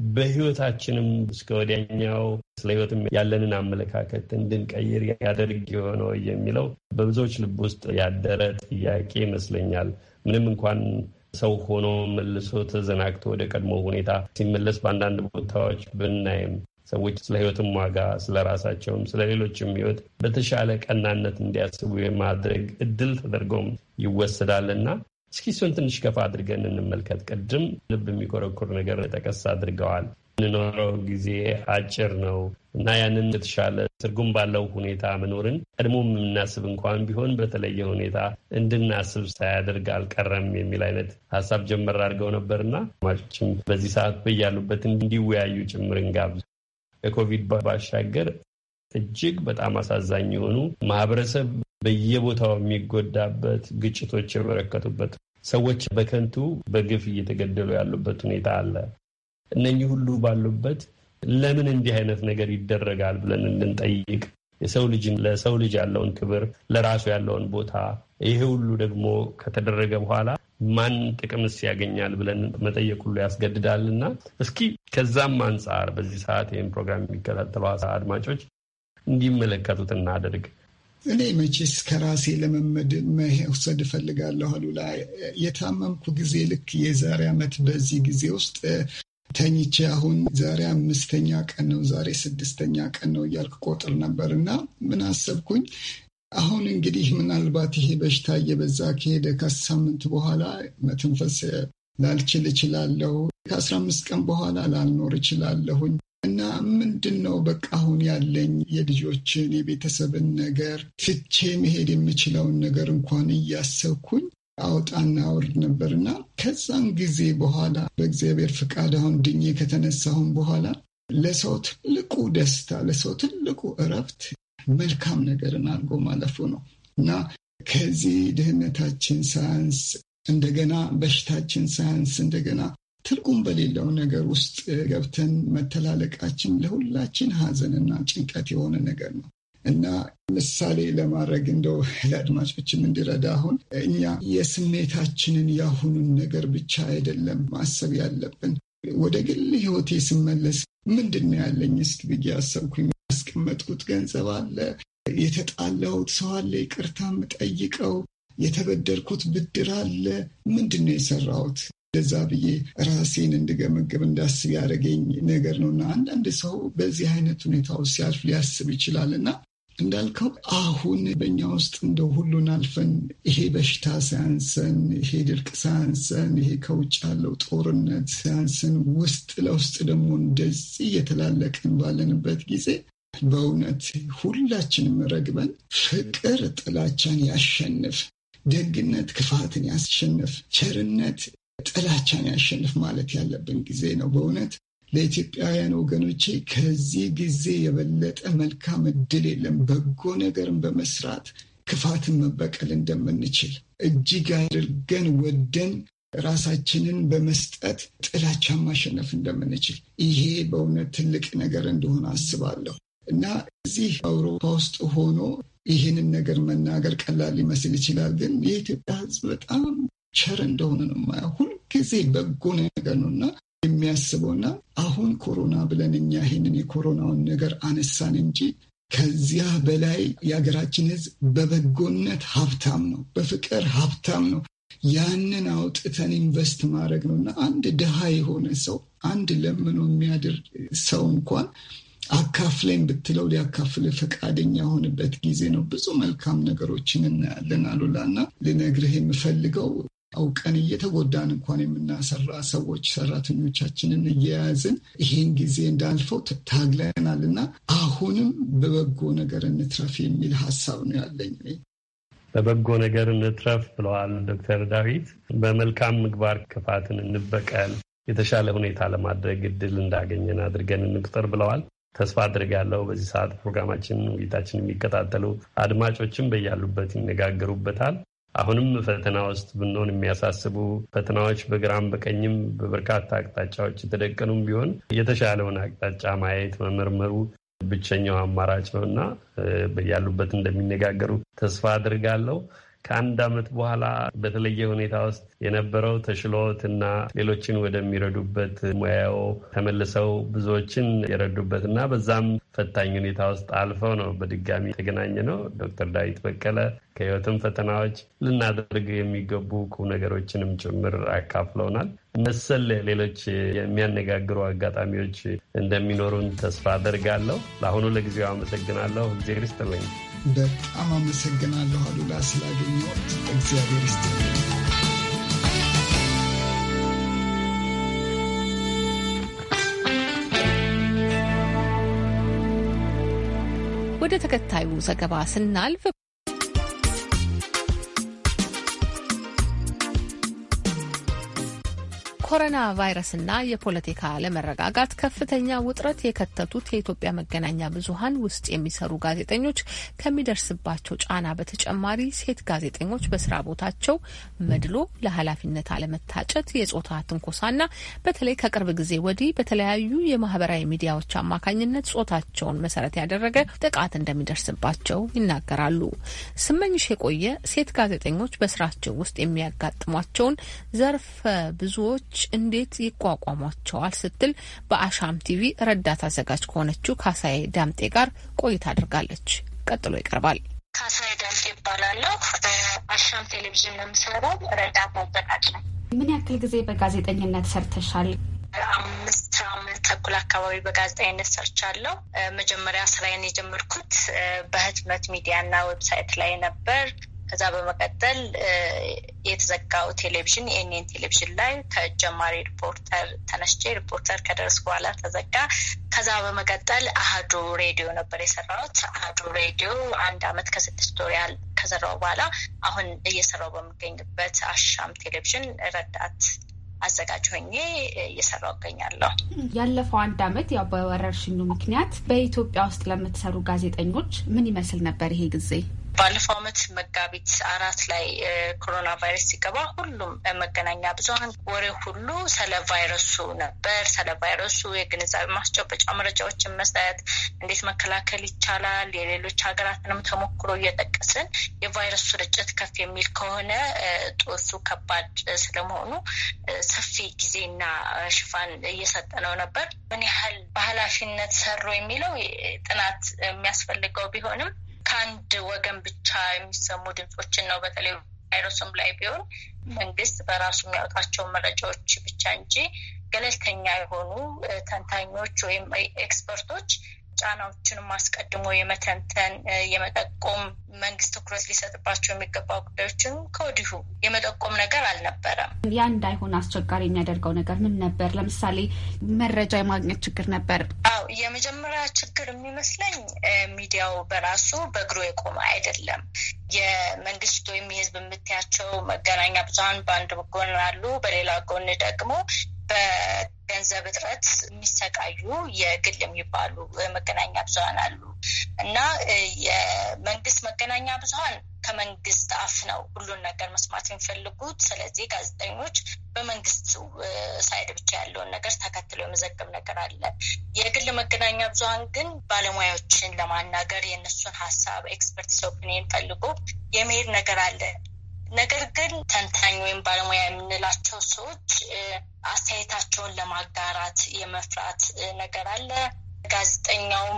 በሕይወታችንም እስከ ወዲያኛው ስለ ሕይወትም ያለንን አመለካከት እንድንቀይር ያደርግ የሆነው የሚለው በብዙዎች ልብ ውስጥ ያደረ ጥያቄ ይመስለኛል። ምንም እንኳን ሰው ሆኖ መልሶ ተዘናግቶ ወደ ቀድሞ ሁኔታ ሲመለስ በአንዳንድ ቦታዎች ብናይም ሰዎች ስለ ሕይወትም ዋጋ፣ ስለ ራሳቸውም ስለ ሌሎችም ሕይወት በተሻለ ቀናነት እንዲያስቡ የማድረግ እድል ተደርጎም ይወሰዳልና እስኪ እሱን ትንሽ ከፍ አድርገን እንመልከት። ቅድም ልብ የሚኮረኩር ነገር ጠቀስ አድርገዋል። የምንኖረው ጊዜ አጭር ነው እና ያንን የተሻለ ትርጉም ባለው ሁኔታ መኖርን ቀድሞ የምናስብ እንኳን ቢሆን በተለየ ሁኔታ እንድናስብ ሳያደርግ አልቀረም የሚል አይነት ሀሳብ ጀመር አድርገው ነበርና ማጮችም በዚህ ሰዓት በያሉበት እንዲወያዩ ጭምር እንጋብዝ። ከኮቪድ ባሻገር እጅግ በጣም አሳዛኝ የሆኑ ማህበረሰብ በየቦታው የሚጎዳበት፣ ግጭቶች የበረከቱበት፣ ሰዎች በከንቱ በግፍ እየተገደሉ ያሉበት ሁኔታ አለ። እነኚህ ሁሉ ባሉበት ለምን እንዲህ አይነት ነገር ይደረጋል ብለን እንድንጠይቅ፣ የሰው ልጅን ለሰው ልጅ ያለውን ክብር፣ ለራሱ ያለውን ቦታ፣ ይሄ ሁሉ ደግሞ ከተደረገ በኋላ ማን ጥቅምስ ያገኛል ብለን መጠየቅ ሁሉ ያስገድዳልና እስኪ ከዛም አንጻር በዚህ ሰዓት ይህን ፕሮግራም የሚከታተሉ አድማጮች እንዲመለከቱት እናደርግ።
እኔ መቼስ ከራሴ ለመመድ መውሰድ እፈልጋለሁ። አሉላ የታመምኩ ጊዜ ልክ የዛሬ ዓመት በዚህ ጊዜ ውስጥ ተኝቼ አሁን ዛሬ አምስተኛ ቀን ነው፣ ዛሬ ስድስተኛ ቀን ነው እያልኩ ቆጥር ነበር እና ምን አሰብኩኝ፣ አሁን እንግዲህ ምናልባት ይሄ በሽታ እየበዛ ከሄደ ከሳምንት በኋላ መተንፈስ ላልችል እችላለሁ፣ ከአስራ አምስት ቀን በኋላ ላልኖር እችላለሁኝ እና ምንድን ነው በቃ አሁን ያለኝ የልጆችን የቤተሰብን ነገር ትቼ መሄድ የምችለውን ነገር እንኳን እያሰብኩኝ አውጣና አውርድ ነበርና ከዛን ጊዜ በኋላ በእግዚአብሔር ፍቃድ አሁን ድኜ ከተነሳሁን በኋላ ለሰው ትልቁ ደስታ፣ ለሰው ትልቁ እረፍት መልካም ነገርን አድርጎ ማለፉ ነው እና ከዚህ ድህነታችን ሳያንስ እንደገና በሽታችን ሳያንስ እንደገና ትርጉም በሌለው ነገር ውስጥ ገብተን መተላለቃችን ለሁላችን ሀዘንና ጭንቀት የሆነ ነገር ነው እና ምሳሌ ለማድረግ እንደው ለአድማጮችም እንዲረዳ አሁን እኛ የስሜታችንን ያሁኑን ነገር ብቻ አይደለም ማሰብ ያለብን። ወደ ግል ሕይወቴ ስመለስ ምንድን ነው ያለኝ እስኪ ብዬ አሰብኩኝ። ያስቀመጥኩት ገንዘብ አለ፣ የተጣላሁት ሰው አለ ይቅርታ የምጠይቀው፣ የተበደርኩት ብድር አለ፣ ምንድን ነው የሰራሁት? ለዛ ብዬ ራሴን እንድገመግብ እንዳስብ ያደረገኝ ነገር ነውና አንዳንድ ሰው በዚህ አይነት ሁኔታው ሲያልፍ ሊያስብ ይችላልና እንዳልከው አሁን በእኛ ውስጥ እንደው ሁሉን አልፈን ይሄ በሽታ ሳያንሰን፣ ይሄ ድርቅ ሳያንሰን፣ ይሄ ከውጭ ያለው ጦርነት ሳያንሰን ውስጥ ለውስጥ ደግሞ እንደዚህ እየተላለቅን ባለንበት ጊዜ በእውነት ሁላችንም ረግበን ፍቅር ጥላቻን ያሸንፍ፣ ደግነት ክፋትን ያሸንፍ፣ ቸርነት ጥላቻን ያሸንፍ ማለት ያለብን ጊዜ ነው። በእውነት ለኢትዮጵያውያን ወገኖቼ ከዚህ ጊዜ የበለጠ መልካም እድል የለም። በጎ ነገርን በመስራት ክፋትን መበቀል እንደምንችል እጅግ አድርገን ወደን ራሳችንን በመስጠት ጥላቻን ማሸነፍ እንደምንችል ይሄ በእውነት ትልቅ ነገር እንደሆነ አስባለሁ እና እዚህ አውሮፓ ውስጥ ሆኖ ይህንን ነገር መናገር ቀላል ሊመስል ይችላል። ግን የኢትዮጵያ ሕዝብ በጣም ቸር እንደሆነ ነው የማየው። ሁልጊዜ በጎ ነገር ነውና የሚያስበውና አሁን ኮሮና ብለን እኛ ይሄንን የኮሮናውን ነገር አነሳን እንጂ ከዚያ በላይ የሀገራችን ሕዝብ በበጎነት ሀብታም ነው፣ በፍቅር ሀብታም ነው። ያንን አውጥተን ኢንቨስት ማድረግ ነውና አንድ ድሃ የሆነ ሰው አንድ ለምኖ የሚያድር ሰው እንኳን አካፍለኝ ብትለው ሊያካፍል ፈቃደኛ የሆነበት ጊዜ ነው። ብዙ መልካም ነገሮችን እናያለን አሉላና ልነግርህ የምፈልገው አውቀን እየተጎዳን እንኳን የምናሰራ ሰዎች ሰራተኞቻችንን እየያዝን ይሄን ጊዜ እንዳልፈው ታግለናልና አሁንም በበጎ ነገር እንትረፍ የሚል ሀሳብ ነው ያለኝ።
በበጎ ነገር እንትረፍ ብለዋል ዶክተር ዳዊት። በመልካም ምግባር ክፋትን እንበቀል፣ የተሻለ ሁኔታ ለማድረግ እድል እንዳገኘን አድርገን እንቁጠር ብለዋል። ተስፋ አድርጋለሁ በዚህ ሰዓት ፕሮግራማችን ውይይታችን የሚከታተሉ አድማጮችም በያሉበት ይነጋገሩበታል። አሁንም ፈተና ውስጥ ብንሆን የሚያሳስቡ ፈተናዎች በግራም በቀኝም በበርካታ አቅጣጫዎች የተደቀኑም ቢሆን የተሻለውን አቅጣጫ ማየት መመርመሩ ብቸኛው አማራጭ ነውና በያሉበት እንደሚነጋገሩ ተስፋ አድርጋለሁ። ከአንድ ዓመት በኋላ በተለየ ሁኔታ ውስጥ የነበረው ተሽሎትና ሌሎችን ወደሚረዱበት ሙያው ተመልሰው ብዙዎችን የረዱበትና በዛም ፈታኝ ሁኔታ ውስጥ አልፈው ነው በድጋሚ የተገናኘ ነው። ዶክተር ዳዊት በቀለ ከህይወትም ፈተናዎች ልናደርግ የሚገቡ ቁም ነገሮችንም ጭምር አካፍለውናል። መሰል ሌሎች የሚያነጋግሩ አጋጣሚዎች እንደሚኖሩን ተስፋ አደርጋለሁ። ለአሁኑ ለጊዜው አመሰግናለሁ። እግዚአብሔር ይስጥልኝ።
በጣም አመሰግናለሁ አሉላ ስላገኘሁት። እግዚአብሔር ይስጥልኝ።
ወደ ተከታዩ ዘገባ ስናልፍ ኮሮና ቫይረስና የፖለቲካ አለመረጋጋት ከፍተኛ ውጥረት የከተቱት የኢትዮጵያ መገናኛ ብዙኃን ውስጥ የሚሰሩ ጋዜጠኞች ከሚደርስባቸው ጫና በተጨማሪ ሴት ጋዜጠኞች በስራ ቦታቸው መድሎ፣ ለኃላፊነት አለመታጨት፣ የጾታ ትንኮሳና በተለይ ከቅርብ ጊዜ ወዲህ በተለያዩ የማህበራዊ ሚዲያዎች አማካኝነት ጾታቸውን መሰረት ያደረገ ጥቃት እንደሚደርስባቸው ይናገራሉ። ስመኝሽ የቆየ ሴት ጋዜጠኞች በስራቸው ውስጥ የሚያጋጥሟቸውን ዘርፈ ብዙዎች እንዴት ይቋቋሟቸዋል ስትል በአሻም ቲቪ ረዳት አዘጋጅ ከሆነችው ካሳዬ ዳምጤ ጋር ቆይታ አድርጋለች። ቀጥሎ ይቀርባል።
ካሳዬ ዳምጤ ይባላለሁ። አሻም ቴሌቪዥን ነው የምሰራው። ረዳት አዘጋጅ ነው።
ምን ያክል ጊዜ በጋዜጠኝነት ሰርተሻል?
አምስት ዓመት ተኩል አካባቢ በጋዜጠኝነት ሰርቻለሁ። መጀመሪያ ስራዬን የጀመርኩት በህትመት ሚዲያና ዌብሳይት ላይ ነበር። ከዛ በመቀጠል የተዘጋው ቴሌቪዥን የኤንኤን ቴሌቪዥን ላይ ከጀማሪ ሪፖርተር ተነስቼ ሪፖርተር ከደረስ በኋላ ተዘጋ። ከዛ በመቀጠል አሃዱ ሬዲዮ ነበር የሰራሁት። አሃዱ ሬዲዮ አንድ አመት ከስድስት ወር ያህል ከሰራው በኋላ አሁን እየሰራው በሚገኝበት አሻም ቴሌቪዥን ረዳት አዘጋጅ ሆኜ እየሰራው እገኛለሁ።
ያለፈው አንድ አመት ያው በወረርሽኙ ምክንያት በኢትዮጵያ ውስጥ ለምትሰሩ ጋዜጠኞች ምን ይመስል ነበር ይሄ ጊዜ?
ባለፈው አመት መጋቢት አራት ላይ ኮሮና ቫይረስ ሲገባ ሁሉም መገናኛ ብዙኃን ወሬ ሁሉ ስለ ቫይረሱ ነበር። ስለ ቫይረሱ የግንዛቤ ማስጨበጫ መረጃዎችን መስጠት፣ እንዴት መከላከል ይቻላል፣ የሌሎች ሀገራትንም ተሞክሮ እየጠቀስን የቫይረሱ ስርጭት ከፍ የሚል ከሆነ ጦሱ ከባድ ስለመሆኑ ሰፊ ጊዜና ሽፋን እየሰጠነው ነበር። ምን ያህል በኃላፊነት ሰሩ የሚለው ጥናት የሚያስፈልገው ቢሆንም ከአንድ ወገን ብቻ የሚሰሙ ድምጾችን ነው። በተለይ ቫይረሱም ላይ ቢሆን መንግስት በራሱ የሚያወጣቸው መረጃዎች ብቻ እንጂ ገለልተኛ የሆኑ ተንታኞች ወይም ኤክስፐርቶች ጫናዎችንም አስቀድሞ የመተንተን የመጠቆም መንግስት ትኩረት ሊሰጥባቸው የሚገባው ጉዳዮችን ከወዲሁ የመጠቆም ነገር አልነበረም።
ያ እንዳይሆን አስቸጋሪ የሚያደርገው ነገር ምን ነበር? ለምሳሌ መረጃ የማግኘት ችግር ነበር?
አዎ፣ የመጀመሪያ ችግር የሚመስለኝ ሚዲያው በራሱ በእግሩ የቆመ አይደለም። የመንግስት ወይም የህዝብ የምታያቸው መገናኛ ብዙኃን በአንድ ጎን አሉ፣ በሌላ ጎን ደግሞ በገንዘብ እጥረት የሚሰቃዩ የግል የሚባሉ መገናኛ ብዙኃን አሉ እና የመንግስት መገናኛ ብዙኃን ከመንግስት አፍ ነው ሁሉን ነገር መስማት የሚፈልጉት። ስለዚህ ጋዜጠኞች በመንግስት ሳይድ ብቻ ያለውን ነገር ተከትለው የመዘገብ ነገር አለ። የግል መገናኛ ብዙኃን ግን ባለሙያዎችን ለማናገር የእነሱን ሀሳብ ኤክስፐርቲስ ኦፒኒየን ፈልጎ የመሄድ ነገር አለ። ነገር ግን ተንታኝ ወይም ባለሙያ የምንላቸው ሰዎች አስተያየታቸውን ለማጋራት የመፍራት ነገር አለ። ጋዜጠኛውም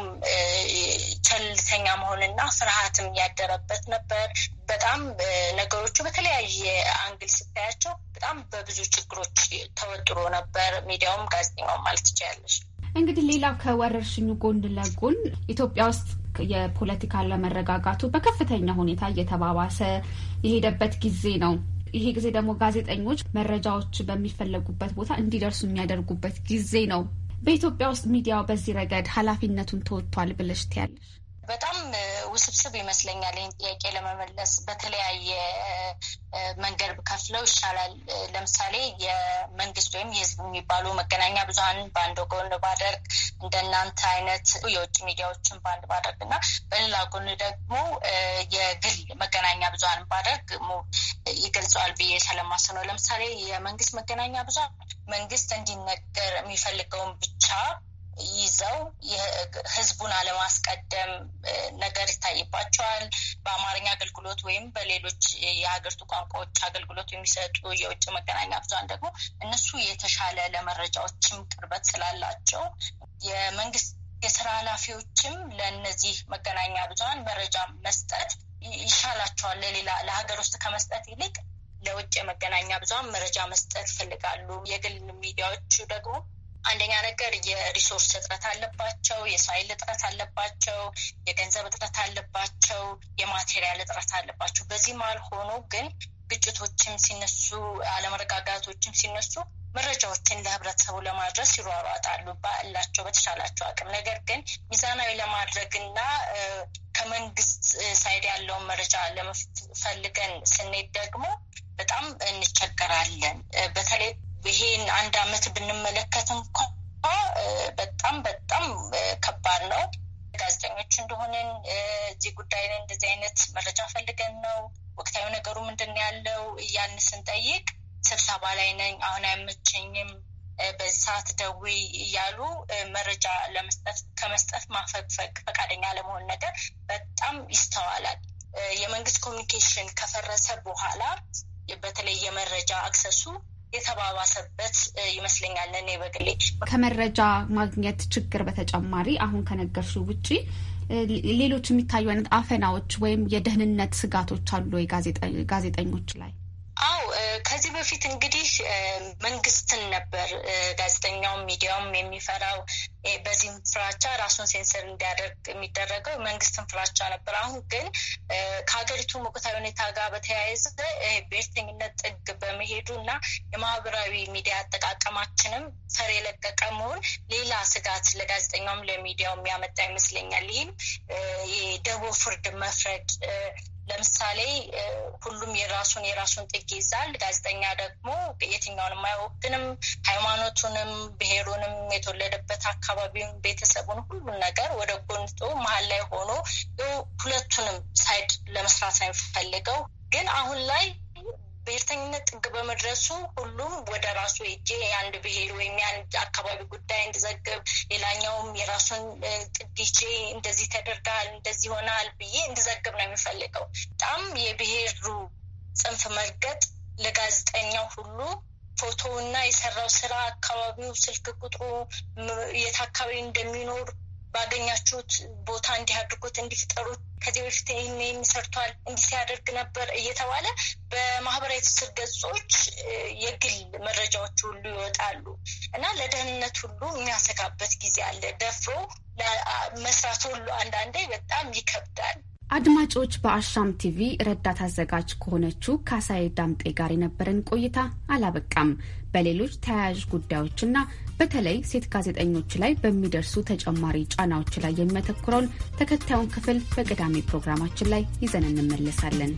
ቸልተኛ መሆንና ፍርሃትም ያደረበት ነበር። በጣም ነገሮቹ በተለያየ አንግል ስታያቸው በጣም በብዙ ችግሮች ተወጥሮ ነበር ሚዲያውም ጋዜጠኛውም ማለት ይቻላል።
እንግዲህ ሌላው ከወረርሽኙ ጎን ለጎን ኢትዮጵያ ውስጥ የፖለቲካ አለመረጋጋቱ በከፍተኛ ሁኔታ እየተባባሰ የሄደበት ጊዜ ነው። ይሄ ጊዜ ደግሞ ጋዜጠኞች መረጃዎች በሚፈለጉበት ቦታ እንዲደርሱ የሚያደርጉበት ጊዜ ነው። በኢትዮጵያ ውስጥ ሚዲያው በዚህ ረገድ ኃላፊነቱን ተወጥቷል ብለሽ ትያለሽ?
በጣም ውስብስብ ይመስለኛል። ይህን ጥያቄ ለመመለስ በተለያየ መንገድ ከፍለው ይሻላል። ለምሳሌ የመንግስት ወይም የህዝብ የሚባሉ መገናኛ ብዙኃን በአንድ ጎን ባደርግ፣ እንደናንተ አይነት የውጭ ሚዲያዎችን በአንድ ባደርግ እና በሌላ ጎን ደግሞ የግል መገናኛ ብዙኃን ባደርግ ይገልጸዋል ብዬ ስለማስብ ነው። ለምሳሌ የመንግስት መገናኛ ብዙኃን መንግስት እንዲነገር የሚፈልገውን ብቻ ይዘው ህዝቡን አለማስቀደም ነገር ይታይባቸዋል። በአማርኛ አገልግሎት ወይም በሌሎች የሀገሪቱ ቋንቋዎች አገልግሎት የሚሰጡ የውጭ መገናኛ ብዙኃን ደግሞ እነሱ የተሻለ ለመረጃዎችም ቅርበት ስላላቸው የመንግስት የስራ ኃላፊዎችም ለእነዚህ መገናኛ ብዙኃን መረጃ መስጠት ይሻላቸዋል። ለሌላ ለሀገር ውስጥ ከመስጠት ይልቅ ለውጭ የመገናኛ ብዙኃን መረጃ መስጠት ይፈልጋሉ። የግል ሚዲያዎቹ ደግሞ አንደኛ ነገር የሪሶርስ እጥረት አለባቸው፣ የሳይል እጥረት አለባቸው፣ የገንዘብ እጥረት አለባቸው፣ የማቴሪያል እጥረት አለባቸው። በዚህ መሀል ሆኖ ግን ግጭቶችም ሲነሱ፣ አለመረጋጋቶችም ሲነሱ መረጃዎችን ለህብረተሰቡ ለማድረስ ይሯሯጣሉ ባላቸው በተሻላቸው አቅም። ነገር ግን ሚዛናዊ ለማድረግና ከመንግስት ሳይድ ያለውን መረጃ ለመፈልገን ስንሄድ ደግሞ በጣም እንቸገራለን። በተለይ ይሄን አንድ አመት ብንመለከት እንኳ በጣም በጣም ከባድ ነው። ጋዜጠኞች እንደሆነን እዚህ ጉዳይ ላይ እንደዚህ አይነት መረጃ ፈልገን ነው ወቅታዊ ነገሩ ምንድን ያለው ያን ስንጠይቅ ስብሰባ ላይ ነኝ፣ አሁን አይመቸኝም፣ በዚህ ሰዓት ደውይ እያሉ መረጃ ለመስጠት ከመስጠት ማፈግፈግ ፈቃደኛ ለመሆን ነገር በጣም ይስተዋላል። የመንግስት ኮሚኒኬሽን ከፈረሰ በኋላ በተለይ የመረጃ አክሰሱ የተባባሰበት ይመስለኛል። እኔ በግሌ
ከመረጃ ማግኘት ችግር በተጨማሪ አሁን ከነገርሽው ውጪ ሌሎች የሚታዩ አይነት አፈናዎች ወይም የደህንነት ስጋቶች አሉ ወይ ጋዜጠኞች ላይ?
አው ከዚህ በፊት እንግዲህ መንግስትን ነበር ጋዜጠኛውም ሚዲያውም የሚፈራው። በዚህም ፍራቻ ራሱን ሴንሰር እንዲያደርግ የሚደረገው መንግስትን ፍራቻ ነበር። አሁን ግን ከሀገሪቱ ወቅታዊ ሁኔታ ጋር በተያያዘ ብሔርተኝነት ጥግ በመሄዱ እና የማህበራዊ ሚዲያ አጠቃቀማችንም ፈር የለቀቀ መሆን ሌላ ስጋት ለጋዜጠኛውም ለሚዲያው የሚያመጣ ይመስለኛል። ይህም የደቦ ፍርድ መፍረድ፣ ለምሳሌ ሁሉም የራሱን የራሱን ጥግ ይዛል። ጋዜጠኛ ደግሞ የትኛውንም አይወግንም፣ ሃይማኖቱንም፣ ብሔሩንም፣ የተወለደበት አካባቢውን፣ ቤተሰቡን ሁሉን ነገር ወደ ጎንቶ መሀል ላይ ሆኖ ሁለቱንም ሳይድ ለመስራት ነው የሚፈልገው። ግን አሁን ላይ ብሔርተኝነት ጥግ በመድረሱ ሁሉም ወደ ራሱ ሄጄ የአንድ ብሔር ወይም የአንድ አካባቢ ጉዳይ እንድዘግብ፣ ሌላኛውም የራሱን ጥግ ሄጄ እንደዚህ ተደርጋል እንደዚህ ሆናል ብዬ እንድዘግብ ነው የሚፈልገው። በጣም የብሔሩ ጽንፍ መርገጥ ለጋዜጠኛው ሁሉ ፎቶውና የሰራው ስራ፣ አካባቢው፣ ስልክ ቁጥሩ፣ የት አካባቢ እንደሚኖር ባገኛችሁት ቦታ እንዲያድርጉት እንዲፍጠሩት ከዚህ በፊት ይህን ሰርቷል እንዲህ ሲያደርግ ነበር እየተባለ በማህበራዊ ትስስር ገጾች የግል መረጃዎች ሁሉ ይወጣሉ እና ለደህንነት ሁሉ የሚያሰጋበት ጊዜ አለ። ደፍሮ መስራት ሁሉ አንዳንዴ በጣም ይከብዳል።
አድማጮች፣ በአሻም ቲቪ ረዳት አዘጋጅ ከሆነችው ካሳዬ ዳምጤ ጋር የነበረን ቆይታ አላበቃም። በሌሎች ተያያዥ ጉዳዮችና በተለይ ሴት ጋዜጠኞች ላይ በሚደርሱ ተጨማሪ ጫናዎች ላይ የሚያተኩረውን ተከታዩን ክፍል በቅዳሜ ፕሮግራማችን ላይ ይዘን እንመለሳለን።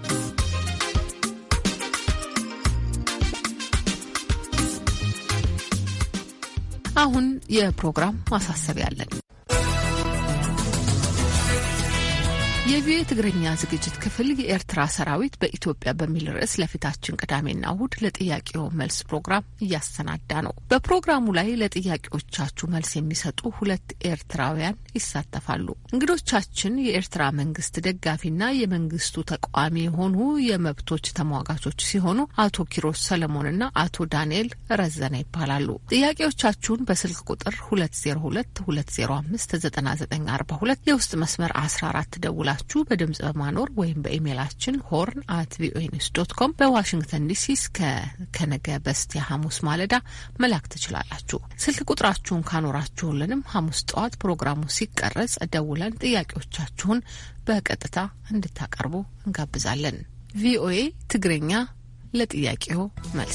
አሁን የፕሮግራም ማሳሰቢያ አለን። የቪኦኤ ትግርኛ ዝግጅት ክፍል የኤርትራ ሰራዊት በኢትዮጵያ በሚል ርዕስ ለፊታችን ቅዳሜና እሁድ ለጥያቄው መልስ ፕሮግራም እያሰናዳ ነው። በፕሮግራሙ ላይ ለጥያቄዎቻችሁ መልስ የሚሰጡ ሁለት ኤርትራውያን ይሳተፋሉ። እንግዶቻችን የኤርትራ መንግስት ደጋፊና የመንግስቱ ተቃዋሚ የሆኑ የመብቶች ተሟጋቾች ሲሆኑ አቶ ኪሮስ ሰለሞንና አቶ ዳንኤል ረዘነ ይባላሉ። ጥያቄዎቻችሁን በስልክ ቁጥር ሁለት ዜሮ ሁለት ሁለት ዜሮ አምስት ዘጠና ዘጠኝ አርባ ሁለት የውስጥ መስመር አስራ አራት ደውላ በድምጽ በማኖር ወይም በኢሜይላችን ሆርን አት ቪኦኤ ኒውስ ዶት ኮም በዋሽንግተን ዲሲ እስከ ከነገ በስቲያ ሐሙስ ማለዳ መላክ ትችላላችሁ። ስልክ ቁጥራችሁን ካኖራችሁልንም ሐሙስ ጠዋት ፕሮግራሙ ሲቀረጽ ደውለን ጥያቄዎቻችሁን በቀጥታ እንድታቀርቡ እንጋብዛለን። ቪኦኤ ትግርኛ ለጥያቄው መልስ።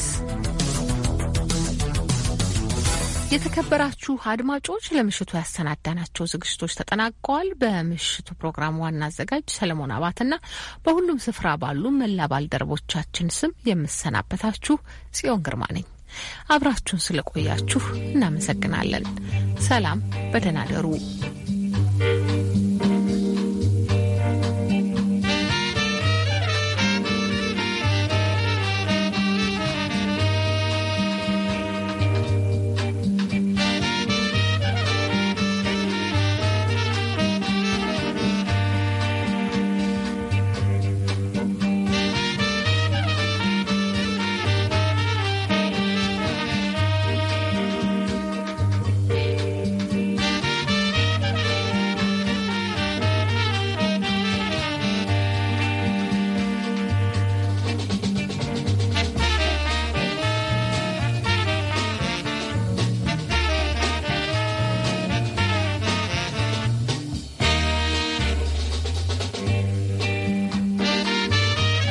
የተከበራችሁ አድማጮች ለምሽቱ ያሰናዳናቸው ዝግጅቶች ተጠናቀዋል። በምሽቱ ፕሮግራም ዋና አዘጋጅ ሰለሞን አባትና በሁሉም ስፍራ ባሉ መላ ባልደረቦቻችን ስም የምሰናበታችሁ ጽዮን ግርማ ነኝ። አብራችሁን ስለቆያችሁ እናመሰግናለን። ሰላም፣ በደህና ደሩ።